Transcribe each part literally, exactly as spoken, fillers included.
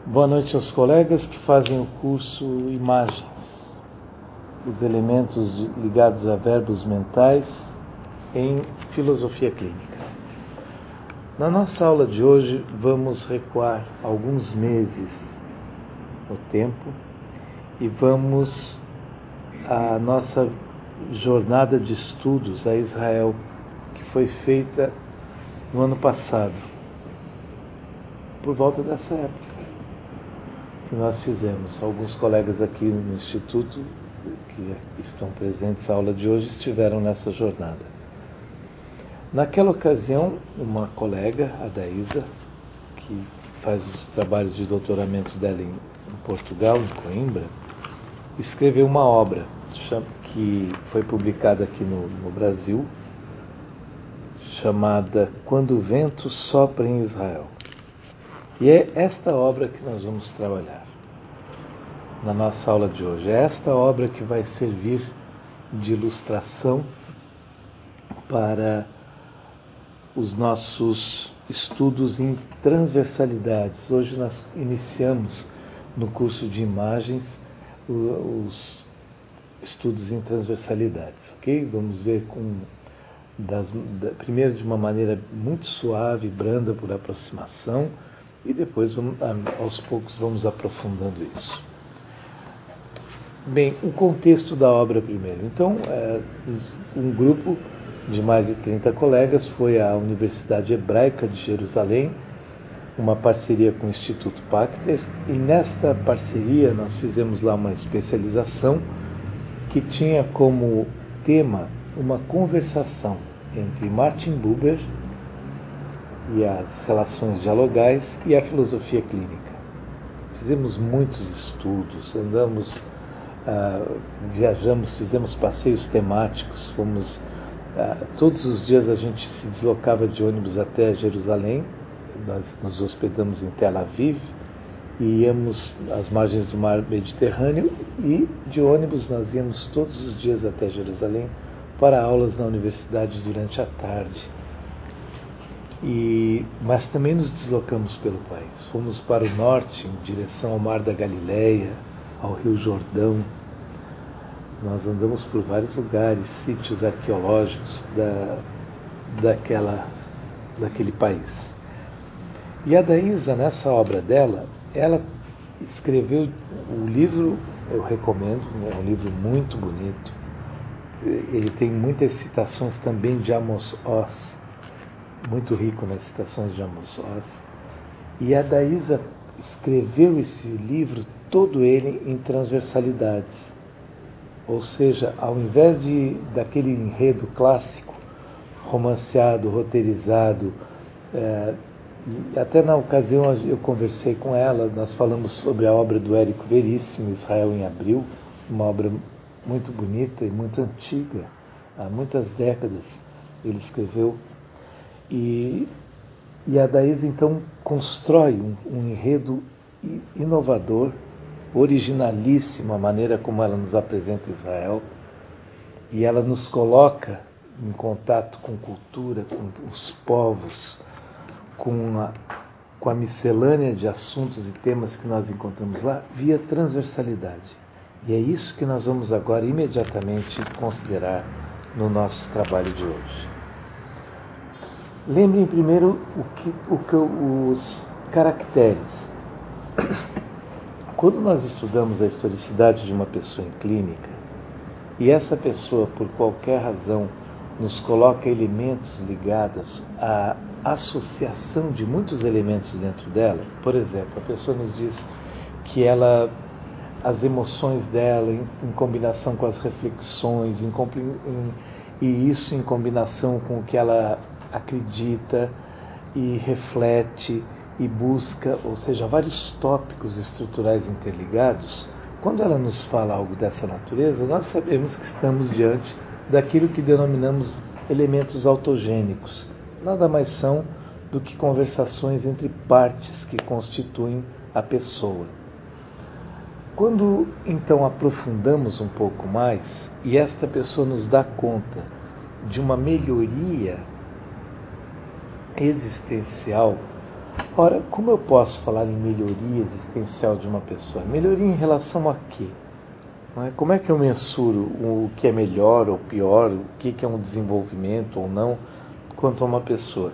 Boa noite aos colegas que fazem o curso Imagens, os elementos ligados a verbos mentais em Filosofia Clínica. Na nossa aula de hoje vamos recuar alguns meses no tempo e vamos à nossa jornada de estudos a Israel, que foi feita no ano passado, por volta dessa época que nós fizemos. Alguns colegas aqui no Instituto que estão presentes na aula de hoje estiveram nessa jornada. Naquela ocasião, uma colega, a Daísa, que faz os trabalhos de doutoramento dela em, em Portugal, em Coimbra, escreveu uma obra que foi publicada aqui no, no Brasil, chamada Quando o Vento Sopra em Israel. E é esta obra que nós vamos trabalhar na nossa aula de hoje. É esta obra que vai servir de ilustração para os nossos estudos em transversalidades. Hoje nós iniciamos no curso de imagens os estudos em transversalidades, ok? Vamos ver com das, da, primeiro de uma maneira muito suave, branda por aproximação, e depois vamos, aos poucos vamos aprofundando isso. Bem, o contexto da obra primeiro. Então, é, um grupo de mais de trinta colegas foi à Universidade Hebraica de Jerusalém, uma parceria com o Instituto Pachter, e nesta parceria nós fizemos lá uma especialização que tinha como tema uma conversação entre Martin Buber e as relações dialogais e a filosofia clínica. Fizemos muitos estudos, andamos, uh, viajamos, fizemos passeios temáticos, fomos, uh, todos os dias a gente se deslocava de ônibus até Jerusalém, nós nos hospedamos em Tel Aviv e íamos às margens do mar Mediterrâneo, e de ônibus nós íamos todos os dias até Jerusalém para aulas na universidade durante a tarde. E, mas também nos deslocamos pelo país. Fomos para o norte, em direção ao Mar da Galileia, ao Rio Jordão. Nós andamos por vários lugares, sítios arqueológicos da, daquela, daquele país. E a Daísa, nessa obra dela, ela escreveu o livro, eu recomendo, é um livro muito bonito. Ele tem muitas citações também de Amos Oz, muito rico nas citações de Amos Oz. E a Daísa escreveu esse livro, todo ele em transversalidades. Ou seja, ao invés de daquele enredo clássico, romanceado, roteirizado, é, e até na ocasião eu conversei com ela, nós falamos sobre a obra do Érico Veríssimo, Israel em Abril, uma obra muito bonita e muito antiga, há muitas décadas ele escreveu. E, e a Daísa então constrói um, um enredo inovador, originalíssimo, a maneira como ela nos apresenta Israel, e ela nos coloca em contato com cultura, com os povos, com a, com a miscelânea de assuntos e temas que nós encontramos lá, via transversalidade. E é isso que nós vamos agora imediatamente considerar no nosso trabalho de hoje. Lembrem primeiro o que, o que, os caracteres. Quando nós estudamos a historicidade de uma pessoa em clínica, e essa pessoa, por qualquer razão, nos coloca elementos ligados à associação de muitos elementos dentro dela, por exemplo, a pessoa nos diz que ela, as emoções dela, em, em combinação com as reflexões, em, em, e isso em combinação com o que ela acredita e reflete e busca, ou seja, vários tópicos estruturais interligados. Quando ela nos fala algo dessa natureza, nós sabemos que estamos diante daquilo que denominamos elementos autogênicos. Nada mais são do que conversações entre partes que constituem a pessoa. Quando então aprofundamos um pouco mais e esta pessoa nos dá conta de uma melhoria existencial Ora, como eu posso falar em melhoria existencial de uma pessoa? Melhoria em relação a quê? Não é? Como é que eu mensuro o que é melhor ou pior, o que é um desenvolvimento ou não, quanto a uma pessoa?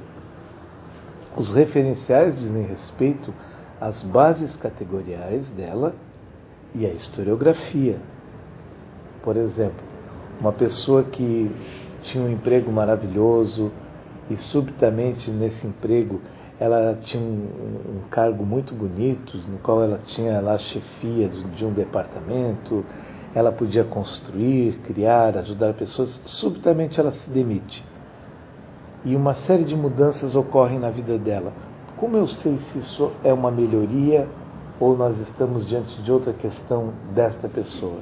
Os referenciais dizem respeito às bases categoriais dela e à historiografia. Por exemplo, uma pessoa que tinha um emprego maravilhoso e subitamente nesse emprego ela tinha um, um cargo muito bonito, no qual ela tinha lá a chefia de, de um departamento, ela podia construir, criar, ajudar pessoas, subitamente ela se demite. E uma série de mudanças ocorrem na vida dela. Como eu sei se isso é uma melhoria ou nós estamos diante de outra questão desta pessoa?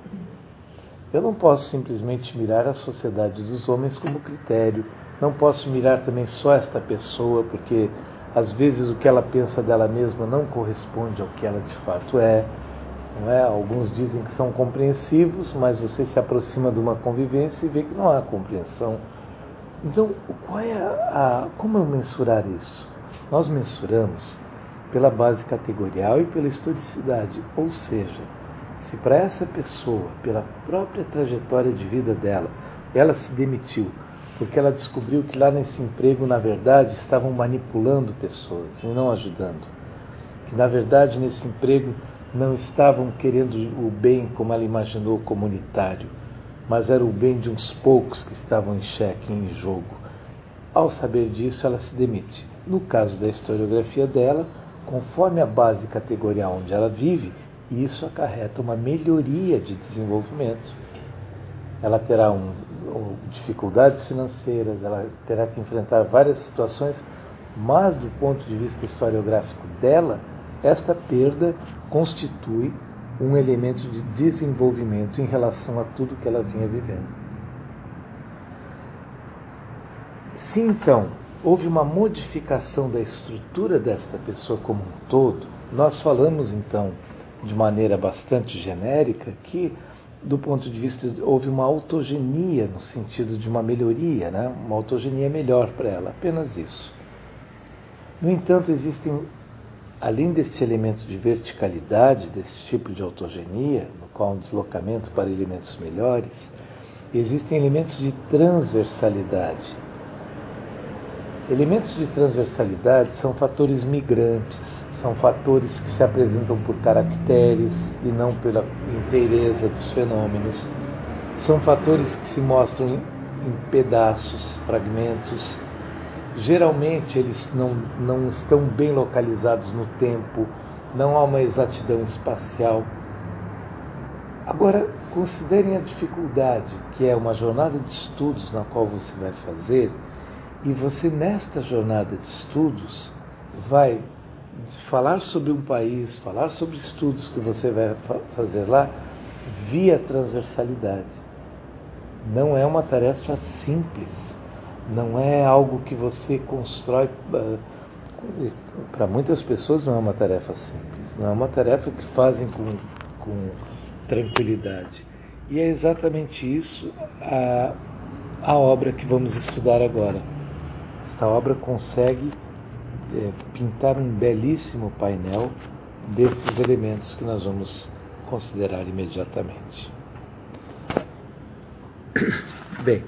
Eu não posso simplesmente mirar a sociedade dos homens como critério. Não posso mirar também só esta pessoa, porque às vezes o que ela pensa dela mesma não corresponde ao que ela de fato é. Não é? Alguns dizem que são compreensivos, mas você se aproxima de uma convivência e vê que não há compreensão. Então, qual é a, a, como eu mensurar isso? Nós mensuramos pela base categorial e pela historicidade, ou seja, se para essa pessoa, pela própria trajetória de vida dela, ela se demitiu porque ela descobriu que lá nesse emprego, na verdade, estavam manipulando pessoas e não ajudando. Que, na verdade, nesse emprego não estavam querendo o bem, como ela imaginou, comunitário, mas era o bem de uns poucos que estavam em xeque, em jogo. Ao saber disso, ela se demite. No caso da historiografia dela, conforme a base categorial onde ela vive, isso acarreta uma melhoria de desenvolvimento. Ela terá um, um, dificuldades financeiras, ela terá que enfrentar várias situações, mas do ponto de vista historiográfico dela, esta perda constitui um elemento de desenvolvimento em relação a tudo que ela vinha vivendo. Se então houve uma modificação da estrutura desta pessoa como um todo, nós falamos então de maneira bastante genérica que, do ponto de vista, houve uma autogenia no sentido de uma melhoria, né? Uma autogenia melhor para ela, apenas isso. No entanto, existem, além deste elemento de verticalidade, desse tipo de autogenia, no qual há um deslocamento para elementos melhores, existem elementos de transversalidade. Elementos de transversalidade são fatores migrantes, são fatores que se apresentam por caracteres e não pela inteireza dos fenômenos. São fatores que se mostram em, em pedaços, fragmentos. Geralmente eles não, não estão bem localizados no tempo, não há uma exatidão espacial. Agora, considerem a dificuldade, que é uma jornada de estudos na qual você vai fazer, e você, nesta jornada de estudos, vai falar sobre um país, falar sobre estudos que você vai fazer lá, via transversalidade. Não é uma tarefa simples, não é algo que você constrói. Para muitas pessoas não é uma tarefa simples, não é uma tarefa que fazem com, com tranquilidade. E é exatamente isso a, a obra que vamos estudar agora. Esta obra consegue é, pintar um belíssimo painel desses elementos que nós vamos considerar imediatamente. Bem,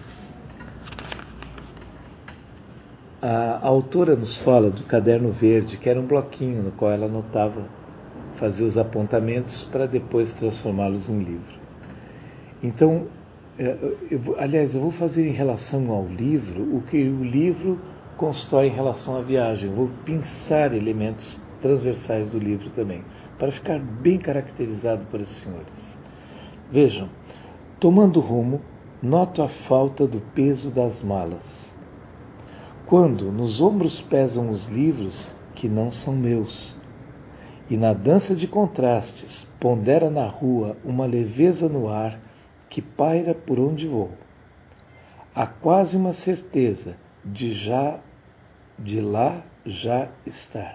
a, a autora nos fala do caderno verde, que era um bloquinho no qual ela anotava, fazia os apontamentos para depois transformá-los em livro. Então, Eu, aliás, eu vou fazer em relação ao livro o que o livro constrói em relação à viagem. Eu vou pensar elementos transversais do livro também, para ficar bem caracterizado para os senhores. Vejam, tomando rumo, noto a falta do peso das malas. Quando nos ombros pesam os livros que não são meus, e na dança de contrastes pondera na rua uma leveza no ar que paira por onde vou. Há quase uma certeza de já de lá já estar.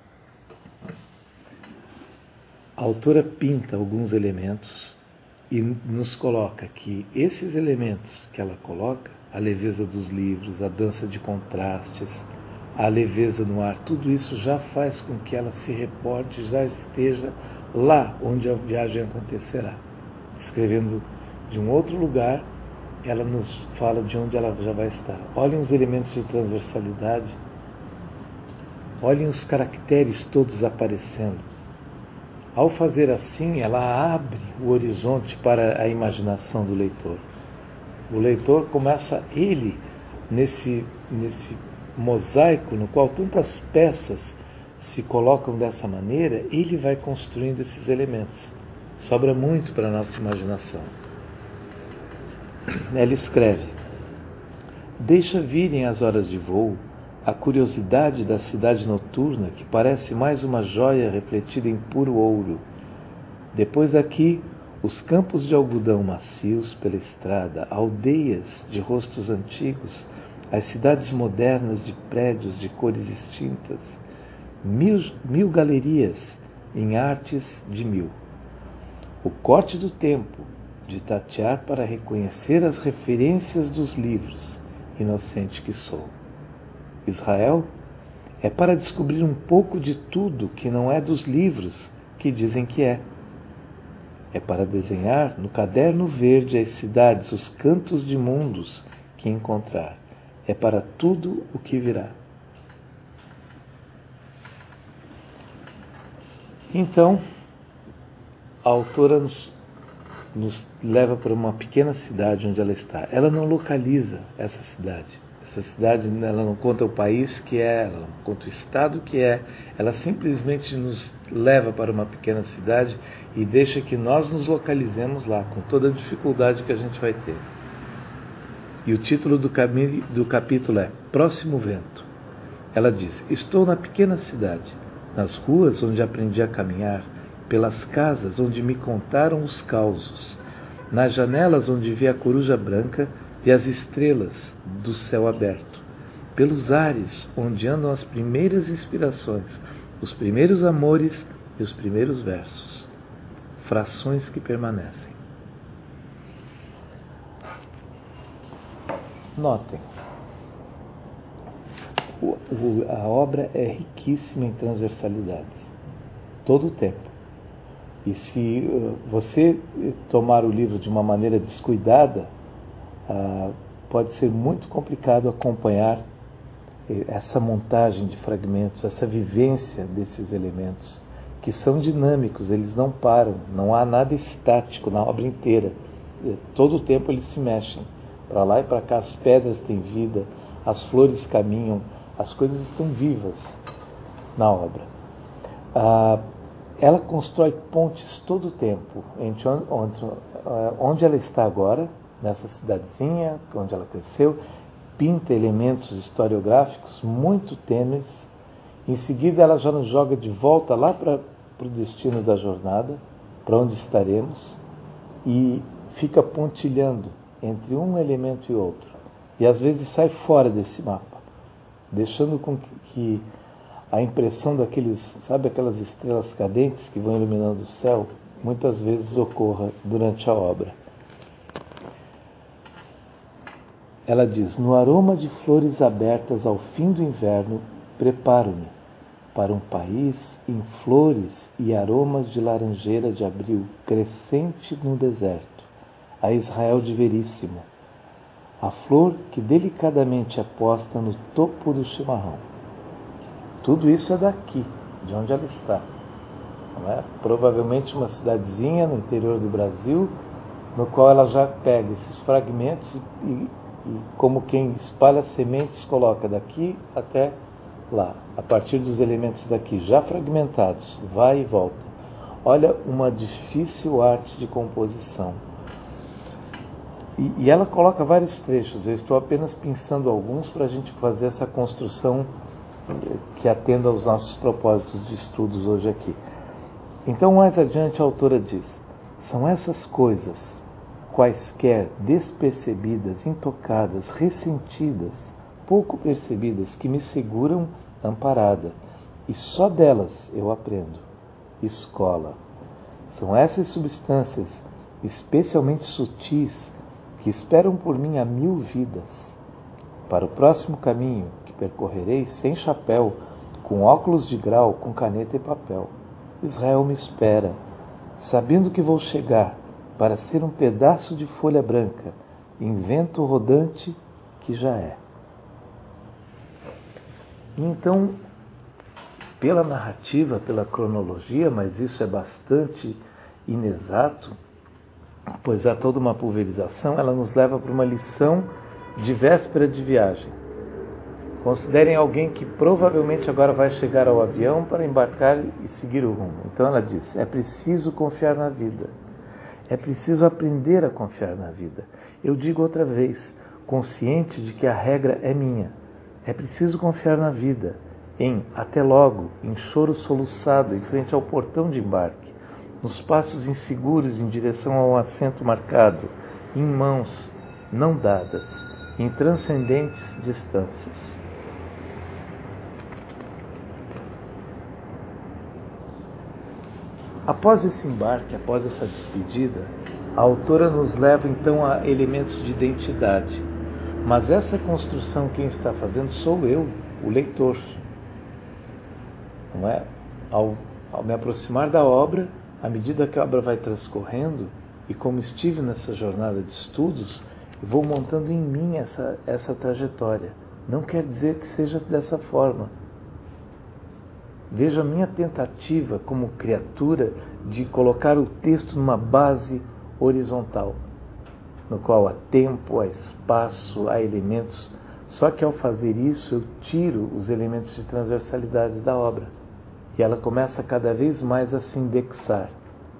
A autora pinta alguns elementos e nos coloca que esses elementos que ela coloca, a leveza dos livros, a dança de contrastes, a leveza no ar, tudo isso já faz com que ela se reporte, já esteja lá onde a viagem acontecerá. Escrevendo de um outro lugar, ela nos fala de onde ela já vai estar. Olhem os elementos de transversalidade, olhem os caracteres todos aparecendo. Ao fazer assim, ela abre o horizonte para a imaginação do leitor. O leitor começa, ele, nesse, nesse mosaico no qual tantas peças se colocam dessa maneira, ele vai construindo esses elementos. Sobra muito para a nossa imaginação. Ela escreve: deixa virem as horas de voo, a curiosidade da cidade noturna, que parece mais uma joia refletida em puro ouro. Depois daqui, os campos de algodão macios pela estrada, aldeias de rostos antigos, as cidades modernas de prédios de cores distintas, mil, mil galerias em artes de mil. O corte do tempo, de tatear para reconhecer as referências dos livros, inocente que sou. Israel é para descobrir um pouco de tudo que não é dos livros que dizem que é. É para desenhar no caderno verde as cidades, os cantos de mundos que encontrar. É para tudo o que virá. Então, a autora nos, nos leva para uma pequena cidade onde ela está. Ela não localiza essa cidade. Essa cidade, ela não conta o país que é, ela não conta o estado que é. Ela simplesmente nos leva para uma pequena cidade e deixa que nós nos localizemos lá, com toda a dificuldade que a gente vai ter. E o título do, cami- do capítulo é Próximo Vento. Ela diz: estou na pequena cidade, nas ruas onde aprendi a caminhar, pelas casas onde me contaram os causos, nas janelas onde vi a coruja branca e as estrelas do céu aberto, pelos ares onde andam as primeiras inspirações, os primeiros amores e os primeiros versos, frações que permanecem. Notem, o, o, a obra é riquíssima em transversalidades, todo o tempo. E se uh, você tomar o livro de uma maneira descuidada, uh, pode ser muito complicado acompanhar essa montagem de fragmentos, essa vivência desses elementos, que são dinâmicos, eles não param, não há nada estático na obra inteira. Todo o tempo eles se mexem, para lá e para cá, as pedras têm vida, as flores caminham, as coisas estão vivas na obra. Ah, ela constrói pontes todo o tempo, entre onde, onde, onde ela está agora, nessa cidadezinha, onde ela cresceu, pinta elementos historiográficos muito tênues. Em seguida ela já nos joga de volta lá para o destino da jornada, para onde estaremos, e fica pontilhando entre um elemento e outro. E às vezes sai fora desse mapa, deixando com que a impressão daqueles, sabe, aquelas estrelas cadentes que vão iluminando o céu, muitas vezes ocorra durante a obra. Ela diz: no aroma de flores abertas ao fim do inverno, preparo-me para um país em flores e aromas de laranjeira de abril, crescente no deserto, a Israel de Veríssimo, a flor que delicadamente é posta no topo do chimarrão. Tudo isso é daqui, de onde ela está. Não é? Provavelmente uma cidadezinha no interior do Brasil, no qual ela já pega esses fragmentos e, e, e como quem espalha sementes, coloca daqui até lá, a partir dos elementos daqui já fragmentados, vai e volta. Olha, uma difícil arte de composição. E, e ela coloca vários trechos, eu estou apenas pensando alguns para a gente fazer essa construção que atenda aos nossos propósitos de estudos hoje aqui. Então, mais adiante, a autora diz: são essas coisas, quaisquer despercebidas, intocadas, ressentidas, pouco percebidas, que me seguram amparada, e só delas eu aprendo. Escola. São essas substâncias, especialmente sutis, que esperam por mim há mil vidas. Para o próximo caminho, que percorrerei sem chapéu, com óculos de grau, com caneta e papel. Israel me espera, sabendo que vou chegar para ser um pedaço de folha branca, invento rodante que já é. Então, pela narrativa, pela cronologia, mas isso é bastante inexato, pois há toda uma pulverização, ela nos leva para uma lição de véspera de viagem. Considerem alguém que provavelmente agora vai chegar ao avião para embarcar e seguir o rumo. Então ela diz, é preciso confiar na vida. É preciso aprender a confiar na vida. Eu digo outra vez, consciente de que a regra é minha. É preciso confiar na vida, em até logo, em choro soluçado em frente ao portão de embarque, nos passos inseguros em direção ao assento marcado, em mãos não dadas, em transcendentes distâncias. Após esse embarque, após essa despedida, a autora nos leva então a elementos de identidade. Mas essa construção quem está fazendo sou eu, o leitor. Não é? Ao, ao me aproximar da obra, à medida que a obra vai transcorrendo, e como estive nessa jornada de estudos, vou montando em mim essa, essa trajetória. Não quer dizer que seja dessa forma. Veja a minha tentativa como criatura de colocar o texto numa base horizontal, no qual há tempo, há espaço, há elementos. Só que ao fazer isso eu tiro os elementos de transversalidade da obra. E ela começa cada vez mais a se indexar.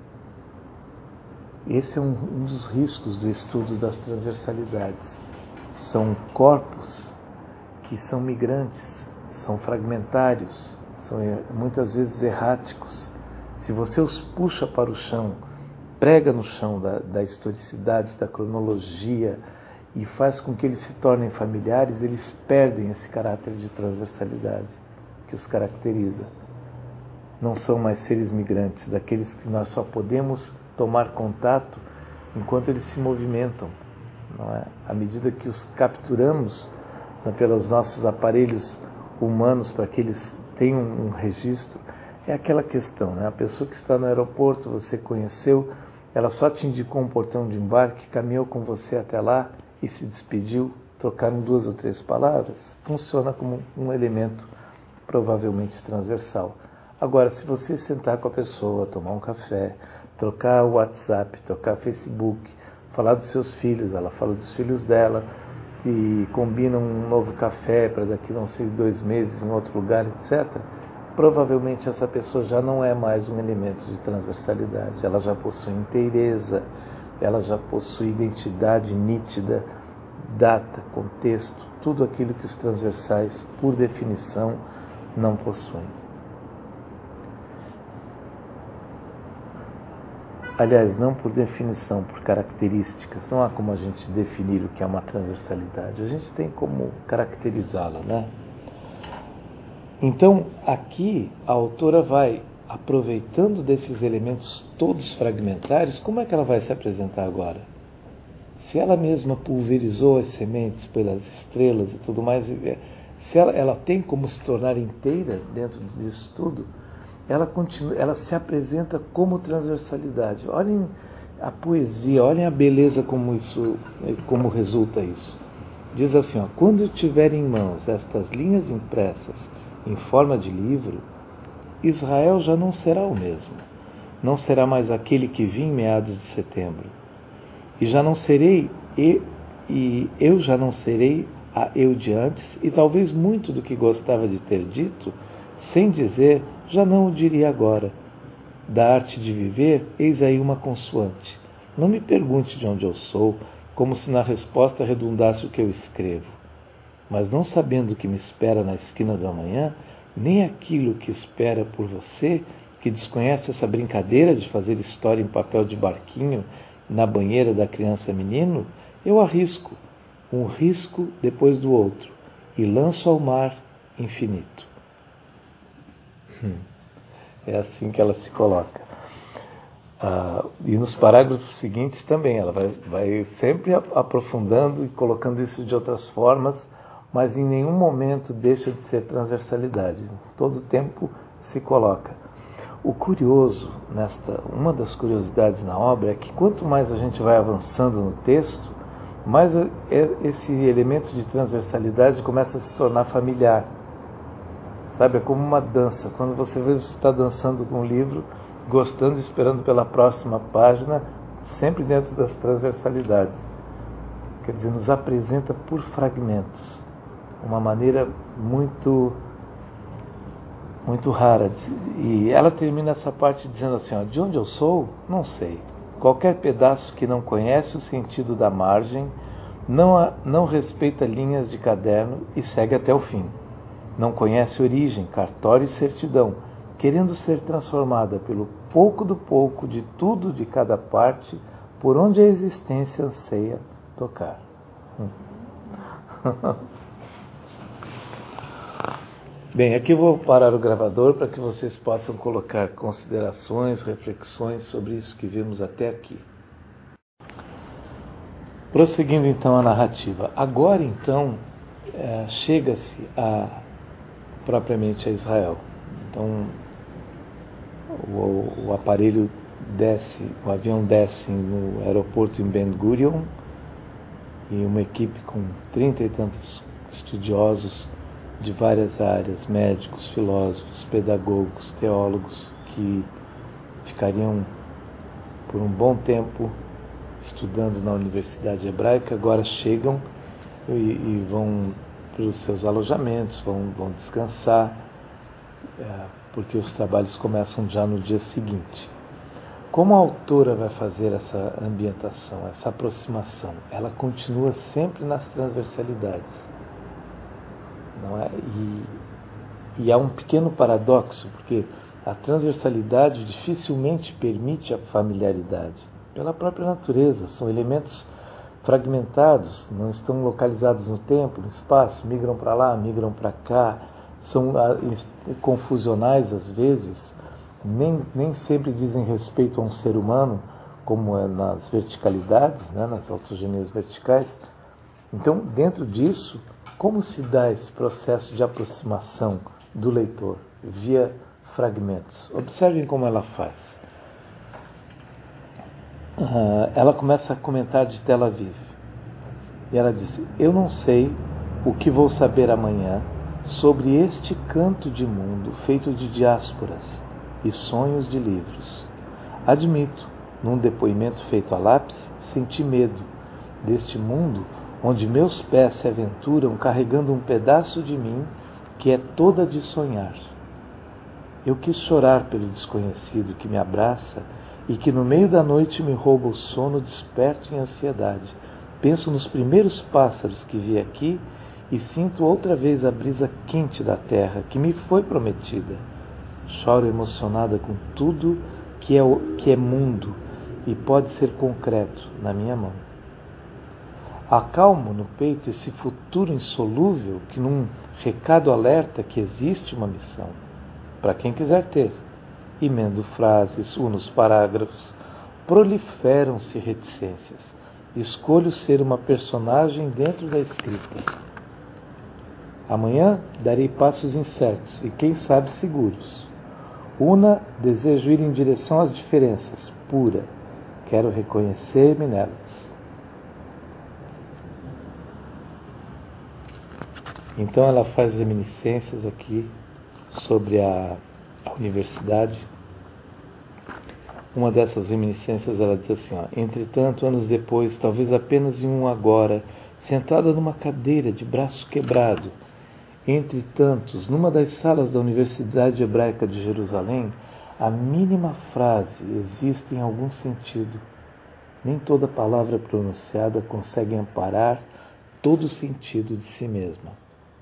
Esse é um, um dos riscos do estudo das transversalidades. São corpos que são migrantes, são fragmentários, são muitas vezes erráticos. Se você os puxa para o chão, prega no chão da, da historicidade, da cronologia e faz com que eles se tornem familiares, eles perdem esse caráter de transversalidade que os caracteriza. Não são mais seres migrantes, daqueles que nós só podemos tomar contato enquanto eles se movimentam. Não é? À medida que os capturamos, né, pelos nossos aparelhos humanos para que eles tenham um registro, é aquela questão, né? A pessoa que está no aeroporto, você conheceu, ela só te indicou um portão de embarque, caminhou com você até lá e se despediu, trocaram duas ou três palavras, funciona como um elemento provavelmente transversal. Agora, se você sentar com a pessoa, tomar um café, trocar o WhatsApp, trocar Facebook, falar dos seus filhos, ela fala dos filhos dela, e combinam um novo café para daqui não sei dois meses em outro lugar, etcétera, provavelmente essa pessoa já não é mais um elemento de transversalidade. Ela já possui inteireza, ela já possui identidade nítida, data, contexto, tudo aquilo que os transversais, por definição, não possuem. Aliás, não por definição, por características. Não há como a gente definir o que é uma transversalidade. A gente tem como caracterizá-la, né? Então, aqui, a autora vai, aproveitando desses elementos todos fragmentários, como é que ela vai se apresentar agora? Se ela mesma pulverizou as sementes pelas estrelas e tudo mais, se ela, ela tem como se tornar inteira dentro disso tudo, ela, continua, ela se apresenta como transversalidade. Olhem a poesia, olhem a beleza como, isso, como resulta isso. Diz assim, ó, quando eu tiver em mãos estas linhas impressas em forma de livro, Israel já não será o mesmo. Não será mais aquele que vi em meados de setembro. E já não serei, e, e eu já não serei a eu de antes, e talvez muito do que gostava de ter dito, sem dizer, já não o diria agora. Da arte de viver, eis aí uma consoante. Não me pergunte de onde eu sou, como se na resposta redundasse o que eu escrevo. Mas não sabendo o que me espera na esquina do amanhã, nem aquilo que espera por você, que desconhece essa brincadeira de fazer história em papel de barquinho na banheira da criança menino, eu arrisco, um risco depois do outro, e lanço ao mar infinito. É assim que ela se coloca. Ah, e nos parágrafos seguintes também, ela vai, vai sempre aprofundando e colocando isso de outras formas, mas em nenhum momento deixa de ser transversalidade. Todo tempo se coloca. O curioso, nesta, uma das curiosidades na obra é que quanto mais a gente vai avançando no texto, mais esse elemento de transversalidade começa a se tornar familiar. Sabe, é como uma dança. Quando você vê você está dançando com um livro, gostando e esperando pela próxima página, sempre dentro das transversalidades. Quer dizer, nos apresenta por fragmentos. Uma maneira muito... muito rara. E ela termina essa parte dizendo assim, ó, de onde eu sou? Não sei. Qualquer pedaço que não conhece o sentido da margem, não, a, não respeita linhas de caderno e segue até o fim. Não conhece origem, cartório e certidão, querendo ser transformada pelo pouco do pouco de tudo de cada parte, por onde a existência anseia tocar. Bem, aqui eu vou parar o gravador para que vocês possam colocar considerações, reflexões sobre isso que vimos até aqui. Prosseguindo então a narrativa. Agora então é, chega-se a, propriamente a Israel. Então o, o aparelho desce, o avião desce no aeroporto em Ben Gurion e uma equipe com trinta e tantos estudiosos de várias áreas, médicos, filósofos, pedagogos, teólogos, que ficariam por um bom tempo estudando na Universidade Hebraica, agora chegam e, e vão para os seus alojamentos, vão, vão descansar, é, porque os trabalhos começam já no dia seguinte. Como a autora vai fazer essa ambientação, essa aproximação? Ela continua sempre nas transversalidades. Não é? e, e há um pequeno paradoxo, porque a transversalidade dificilmente permite a familiaridade, pela própria natureza. São elementos fragmentados, não estão localizados no tempo, no espaço, migram para lá, migram para cá, são confusionais às vezes, nem, nem sempre dizem respeito a um ser humano, como é nas verticalidades, né, nas autogenias verticais. Então, dentro disso, como se dá esse processo de aproximação do leitor via fragmentos? Observem como ela faz. Uh, ela começa a comentar de Tel Aviv. E ela diz, eu não sei o que vou saber amanhã sobre este canto de mundo feito de diásporas e sonhos de livros. Admito, num depoimento feito a lápis, senti medo deste mundo onde meus pés se aventuram carregando um pedaço de mim que é toda de sonhar. Eu quis chorar pelo desconhecido que me abraça e que no meio da noite me rouba o sono desperto em ansiedade. Penso nos primeiros pássaros que vi aqui e sinto outra vez a brisa quente da terra que me foi prometida. Choro emocionada com tudo que é, que é mundo e pode ser concreto na minha mão. Acalmo no peito esse futuro insolúvel que num recado alerta que existe uma missão, para quem quiser ter. Emendo frases, uno os parágrafos, proliferam-se reticências. Escolho ser uma personagem dentro da escrita. Amanhã darei passos incertos e quem sabe seguros. Una, desejo ir em direção às diferenças, pura. Quero reconhecer-me nelas. Então ela faz reminiscências aqui sobre a, a universidade. Uma dessas reminiscências ela diz assim, ó, entretanto, anos depois, talvez apenas em um agora, sentada numa cadeira de braço quebrado, entre tantos, numa das salas da Universidade Hebraica de Jerusalém, a mínima frase existe em algum sentido. Nem toda palavra pronunciada consegue amparar todo o sentido de si mesma.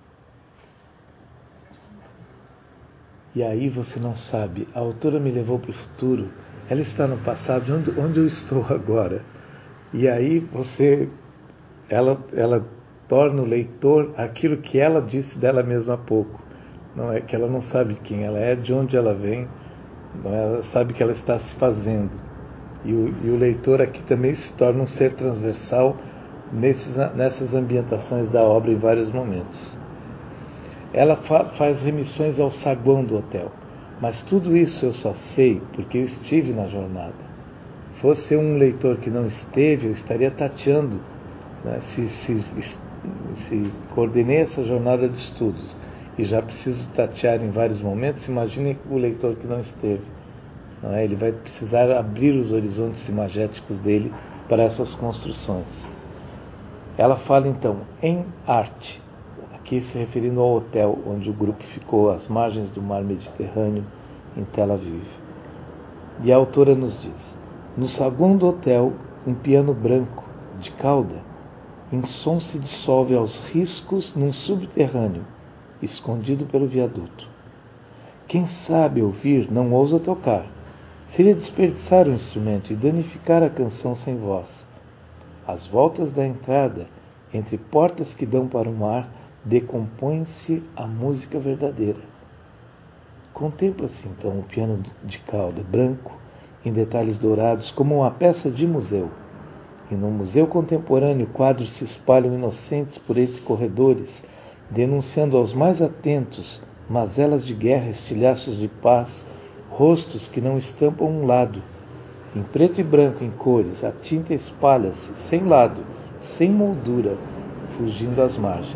E aí você não sabe, a autora me levou para o futuro, ela está no passado, onde, onde eu estou agora? E aí você, ela, ela torna o leitor aquilo que ela disse dela mesma há pouco. Não é que ela não sabe quem ela é, de onde ela vem, não é, ela sabe que ela está se fazendo. E o, e o leitor aqui também se torna um ser transversal nesses, nessas ambientações da obra em vários momentos. Ela fa- faz remissões ao saguão do hotel, mas tudo isso eu só sei porque eu estive na jornada. Fosse um leitor que não esteve, eu estaria tateando, né, se, se, se coordenei essa jornada de estudos e já preciso tatear em vários momentos, imagine o leitor que não esteve. Não é? Ele vai precisar abrir os horizontes imagéticos dele para essas construções. Ela fala então em arte, aqui se referindo ao hotel onde o grupo ficou às margens do mar Mediterrâneo, em Tel Aviv. E a autora nos diz: no saguão do hotel, um piano branco, de cauda, em som se dissolve aos riscos num subterrâneo, escondido pelo viaduto. Quem sabe ouvir não ousa tocar. Seria desperdiçar o instrumento e danificar a canção sem voz. Às voltas da entrada, entre portas que dão para o mar, decompõe-se a música verdadeira. Contempla-se então o piano de cauda branco, em detalhes dourados, como uma peça de museu. E no museu contemporâneo, quadros se espalham inocentes por entre corredores, denunciando aos mais atentos mazelas de guerra, estilhaços de paz, rostos que não estampam um lado. Em preto e branco, em cores, a tinta espalha-se, sem lado, sem moldura, fugindo às margens.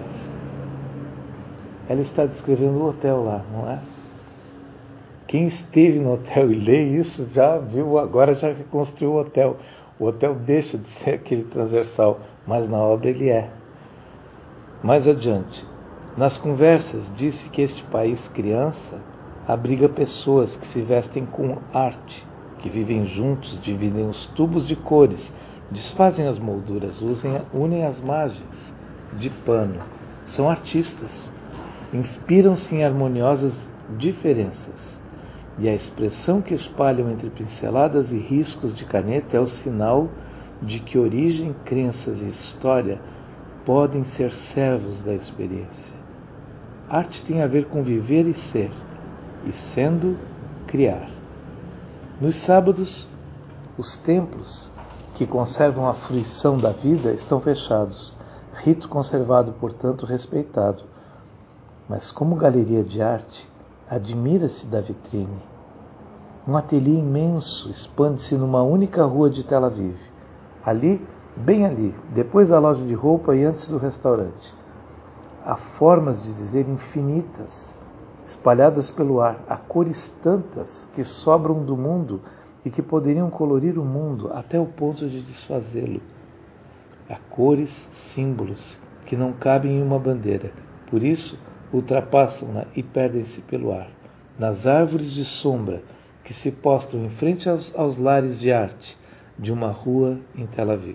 Ela está descrevendo o hotel lá, não é? Quem esteve no hotel e lê isso já viu, agora já reconstruiu o hotel. O hotel deixa de ser aquele transversal, mas na obra ele é. Mais adiante, nas conversas disse que este país criança abriga pessoas que se vestem com arte, que vivem juntos, dividem os tubos de cores, desfazem as molduras, usem, unem as margens de pano. São artistas, inspiram-se em harmoniosas diferenças. E a expressão que espalham entre pinceladas e riscos de caneta é o sinal de que origem, crenças e história podem ser servos da experiência. Arte tem a ver com viver e ser, e sendo, criar. Nos sábados, os templos que conservam a fruição da vida estão fechados, rito conservado, portanto, respeitado. Mas como galeria de arte, admira-se da vitrine. Um ateliê imenso expande-se numa única rua de Tel Aviv. Ali, bem ali, depois da loja de roupa e antes do restaurante. Há formas de dizer infinitas, espalhadas pelo ar. Há cores tantas que sobram do mundo e que poderiam colorir o mundo até o ponto de desfazê-lo. Há cores, símbolos, que não cabem em uma bandeira. Por isso, ultrapassam-na e perdem-se pelo ar. Nas árvores de sombra que se postam em frente aos, aos lares de arte de uma rua em Tel Aviv.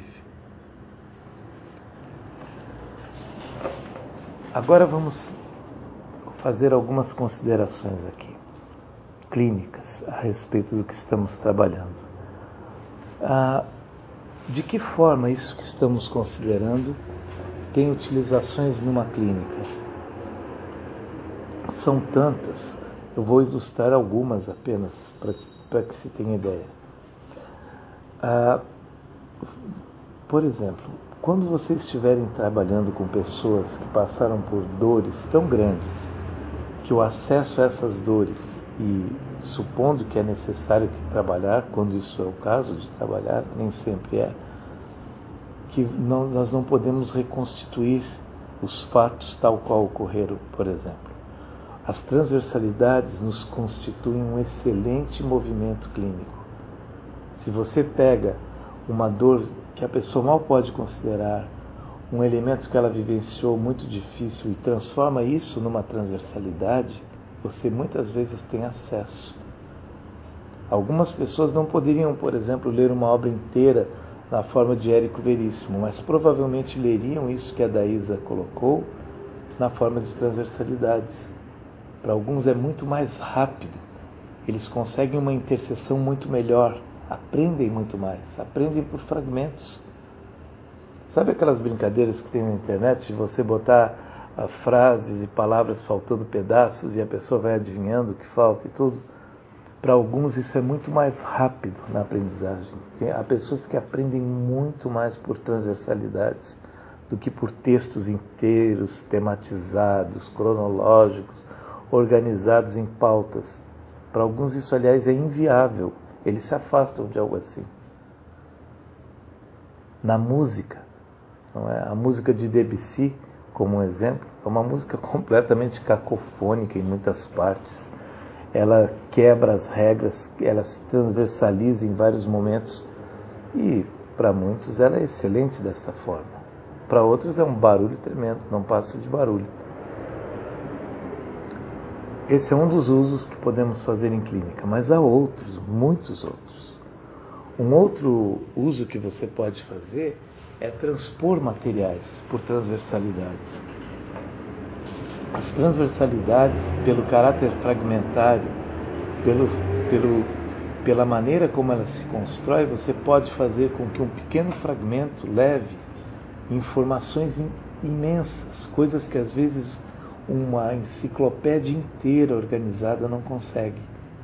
Agora vamos fazer algumas considerações aqui, clínicas, a respeito do que estamos trabalhando. Ah, de que forma isso que estamos considerando tem utilizações numa clínica? São tantas, eu vou ilustrar algumas apenas para que se tenha ideia. Ah, por exemplo, quando vocês estiverem trabalhando com pessoas que passaram por dores tão grandes que o acesso a essas dores, e supondo que é necessário que trabalhar, quando isso é o caso de trabalhar, nem sempre é, que não, nós não podemos reconstituir os fatos tal qual ocorreram, por exemplo. As transversalidades nos constituem um excelente movimento clínico. Se você pega uma dor que a pessoa mal pode considerar, um elemento que ela vivenciou muito difícil e transforma isso numa transversalidade, você muitas vezes tem acesso. Algumas pessoas não poderiam, por exemplo, ler uma obra inteira na forma de Érico Veríssimo, mas provavelmente leriam isso que a Daísa colocou na forma de transversalidades. Para alguns é muito mais rápido, eles conseguem uma interseção muito melhor, aprendem muito mais, aprendem por fragmentos. Sabe aquelas brincadeiras que tem na internet de você botar uh, frases e palavras faltando pedaços e a pessoa vai adivinhando o que falta e tudo? Para alguns isso é muito mais rápido na aprendizagem. Há pessoas que aprendem muito mais por transversalidades do que por textos inteiros, tematizados, cronológicos, organizados em pautas. Para alguns isso, aliás, é inviável. Eles se afastam de algo assim. Na música, não é? A música de Debussy, como um exemplo, é uma música completamente cacofônica em muitas partes. Ela quebra as regras, ela se transversaliza em vários momentos e, para muitos, ela é excelente dessa forma. Para outros é um barulho tremendo, não passa de barulho. Esse é um dos usos que podemos fazer em clínica, mas há outros, muitos outros. Um outro uso que você pode fazer é transpor materiais por transversalidade. As transversalidades, pelo caráter fragmentário, pelo, pelo, pela maneira como ela se constrói, você pode fazer com que um pequeno fragmento leve informações imensas, coisas que às vezes uma enciclopédia inteira organizada não consegue.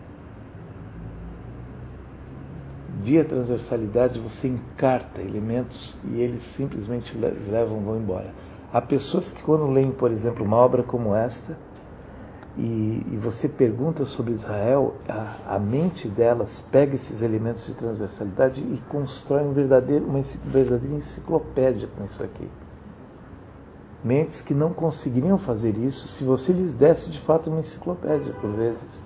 Via transversalidade você encarta elementos e eles simplesmente levam, vão embora. Há pessoas que quando leem, por exemplo, uma obra como esta, e, e você pergunta sobre Israel, a, a mente delas pega esses elementos de transversalidade e constrói um verdadeiro, uma verdadeira enciclopédia com isso aqui. Mentes que não conseguiriam fazer isso se você lhes desse de fato uma enciclopédia, por vezes.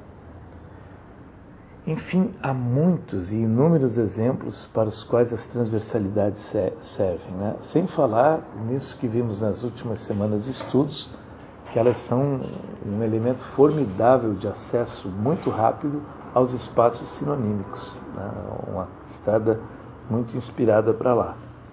Enfim, há muitos e inúmeros exemplos para os quais as transversalidades servem, né? Sem falar nisso que vimos nas últimas semanas de estudos, que elas são um elemento formidável de acesso muito rápido aos espaços sinonímicos, né? Uma estrada muito inspirada para lá.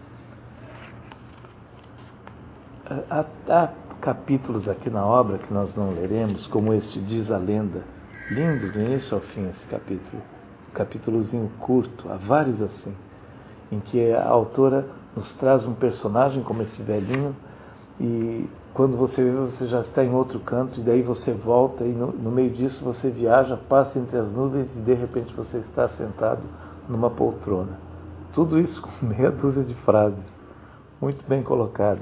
Há, há capítulos aqui na obra que nós não leremos, como este Diz a Lenda, lindo do início ao fim esse capítulo, capítulozinho curto, há vários assim, em que a autora nos traz um personagem como esse velhinho e quando você vê, você já está em outro canto e daí você volta e no, no meio disso você viaja, passa entre as nuvens e de repente você está sentado numa poltrona. Tudo isso com meia dúzia de frases, muito bem colocadas.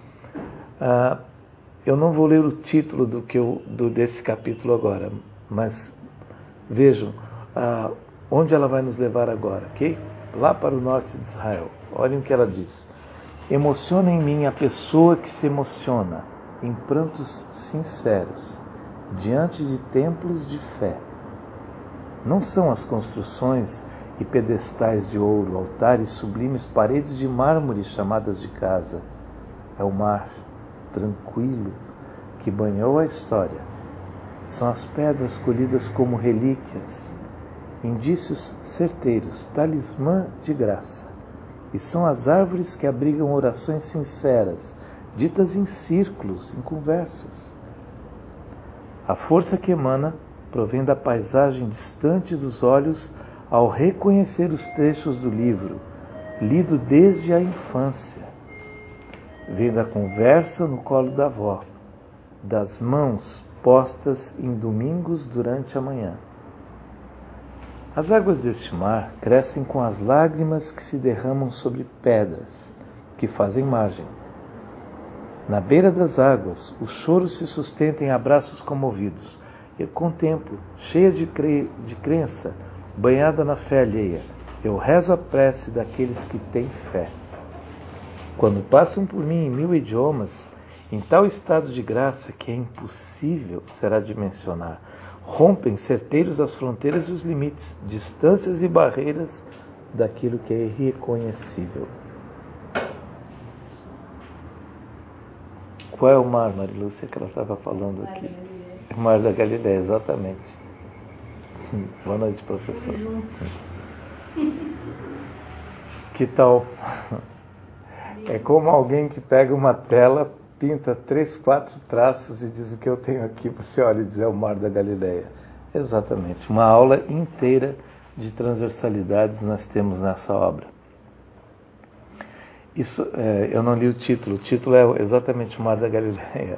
Ah, eu não vou ler o título do que eu, do, desse capítulo agora, mas vejam ah, onde ela vai nos levar agora, ok? Lá para o norte de Israel. Olhem o que ela diz. Emociona em mim a pessoa que se emociona em prantos sinceros diante de templos de fé. Não são as construções e pedestais de ouro, altares sublimes, paredes de mármore chamadas de casa. É o mar tranquilo que banhou a história. São as pedras colhidas como relíquias, indícios certeiros, talismã de graça. E são as árvores que abrigam orações sinceras, ditas em círculos, em conversas. A força que emana provém da paisagem distante dos olhos ao reconhecer os trechos do livro, lido desde a infância. Vem da conversa no colo da avó, das mãos postas em domingos durante a manhã. As águas deste mar crescem com as lágrimas que se derramam sobre pedras, que fazem margem. Na beira das águas, o choro se sustenta em abraços comovidos. Eu contemplo, cheia de, cre... de crença, banhada na fé alheia. Eu rezo a prece daqueles que têm fé. Quando passam por mim em mil idiomas, em tal estado de graça que é impossível será de mencionar, rompem certeiros as fronteiras e os limites, distâncias e barreiras daquilo que é irreconhecível. Qual é o mar, Marilúcia, que ela estava falando aqui? O Mar da Galileia, exatamente. Boa noite, professor. Que tal? É como alguém que pega uma tela, pinta três, quatro traços e diz o que eu tenho aqui, você olha e diz, é o Mar da Galileia. Exatamente, uma aula inteira de transversalidades nós temos nessa obra. Isso, é, eu não li o título, o título é exatamente o Mar da Galileia.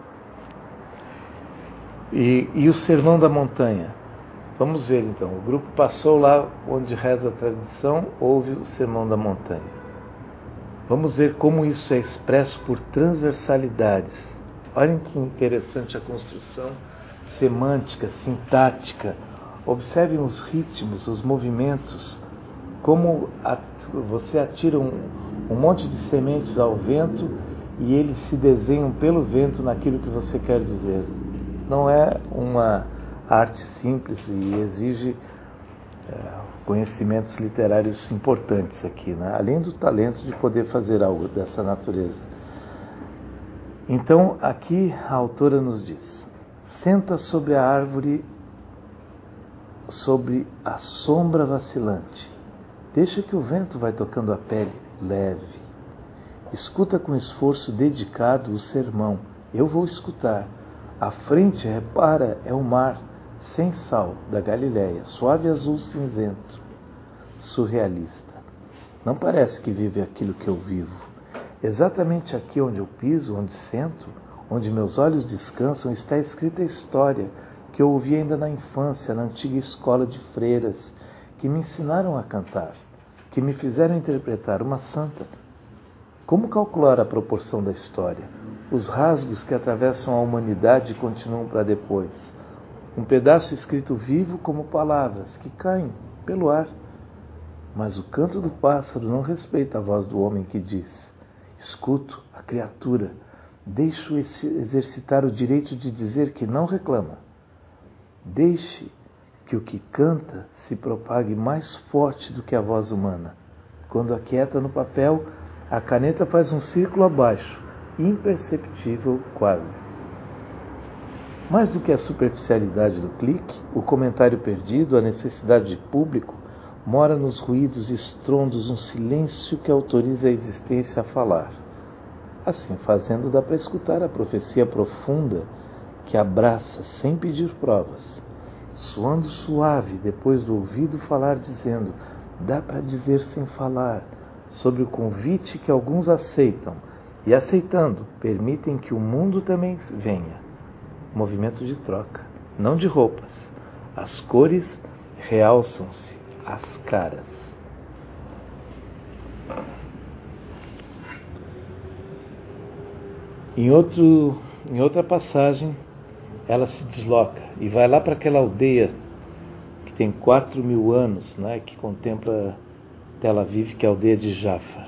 E, e o Sermão da Montanha. Vamos ver então, o grupo passou lá onde reza a tradição, houve o Sermão da Montanha. Vamos ver como isso é expresso por transversalidades. Olhem que interessante a construção semântica, sintática. Observem os ritmos, os movimentos, como você atira um, um monte de sementes ao vento e eles se desenham pelo vento naquilo que você quer dizer. Não é uma arte simples e exige é, conhecimentos literários importantes aqui, né? Além do talento de poder fazer algo dessa natureza. Então, aqui a autora nos diz: senta sobre a árvore, sobre a sombra vacilante. Deixa que o vento vai tocando a pele leve. Escuta com esforço dedicado o sermão. Eu vou escutar. À frente, repara, é o mar, sem sal, da Galileia, suave azul cinzento, surrealista. Não parece que vive aquilo que eu vivo. Exatamente aqui onde eu piso, onde sento, onde meus olhos descansam, está escrita a história que eu ouvi ainda na infância, na antiga escola de freiras, que me ensinaram a cantar, que me fizeram interpretar uma santa. Como calcular a proporção da história? Os rasgos que atravessam a humanidade e continuam para depois. Um pedaço escrito vivo como palavras que caem pelo ar. Mas o canto do pássaro não respeita a voz do homem que diz: escuto a criatura, deixo exercitar o direito de dizer que não reclama. Deixe que o que canta se propague mais forte do que a voz humana. Quando aquieta no papel, a caneta faz um círculo abaixo, imperceptível quase. Mais do que a superficialidade do clique, o comentário perdido, a necessidade de público, mora nos ruídos e estrondos um silêncio que autoriza a existência a falar. Assim fazendo, dá para escutar a profecia profunda que abraça sem pedir provas, soando suave depois do ouvido falar, dizendo: dá para dizer sem falar, sobre o convite que alguns aceitam e, aceitando, permitem que o mundo também venha. Movimento de troca, não de roupas. As cores realçam-se, as caras. Em, outro, em outra passagem, ela se desloca e vai lá para aquela aldeia que tem quatro mil anos, né, que contempla Tel Aviv, que é a aldeia de Jaffa.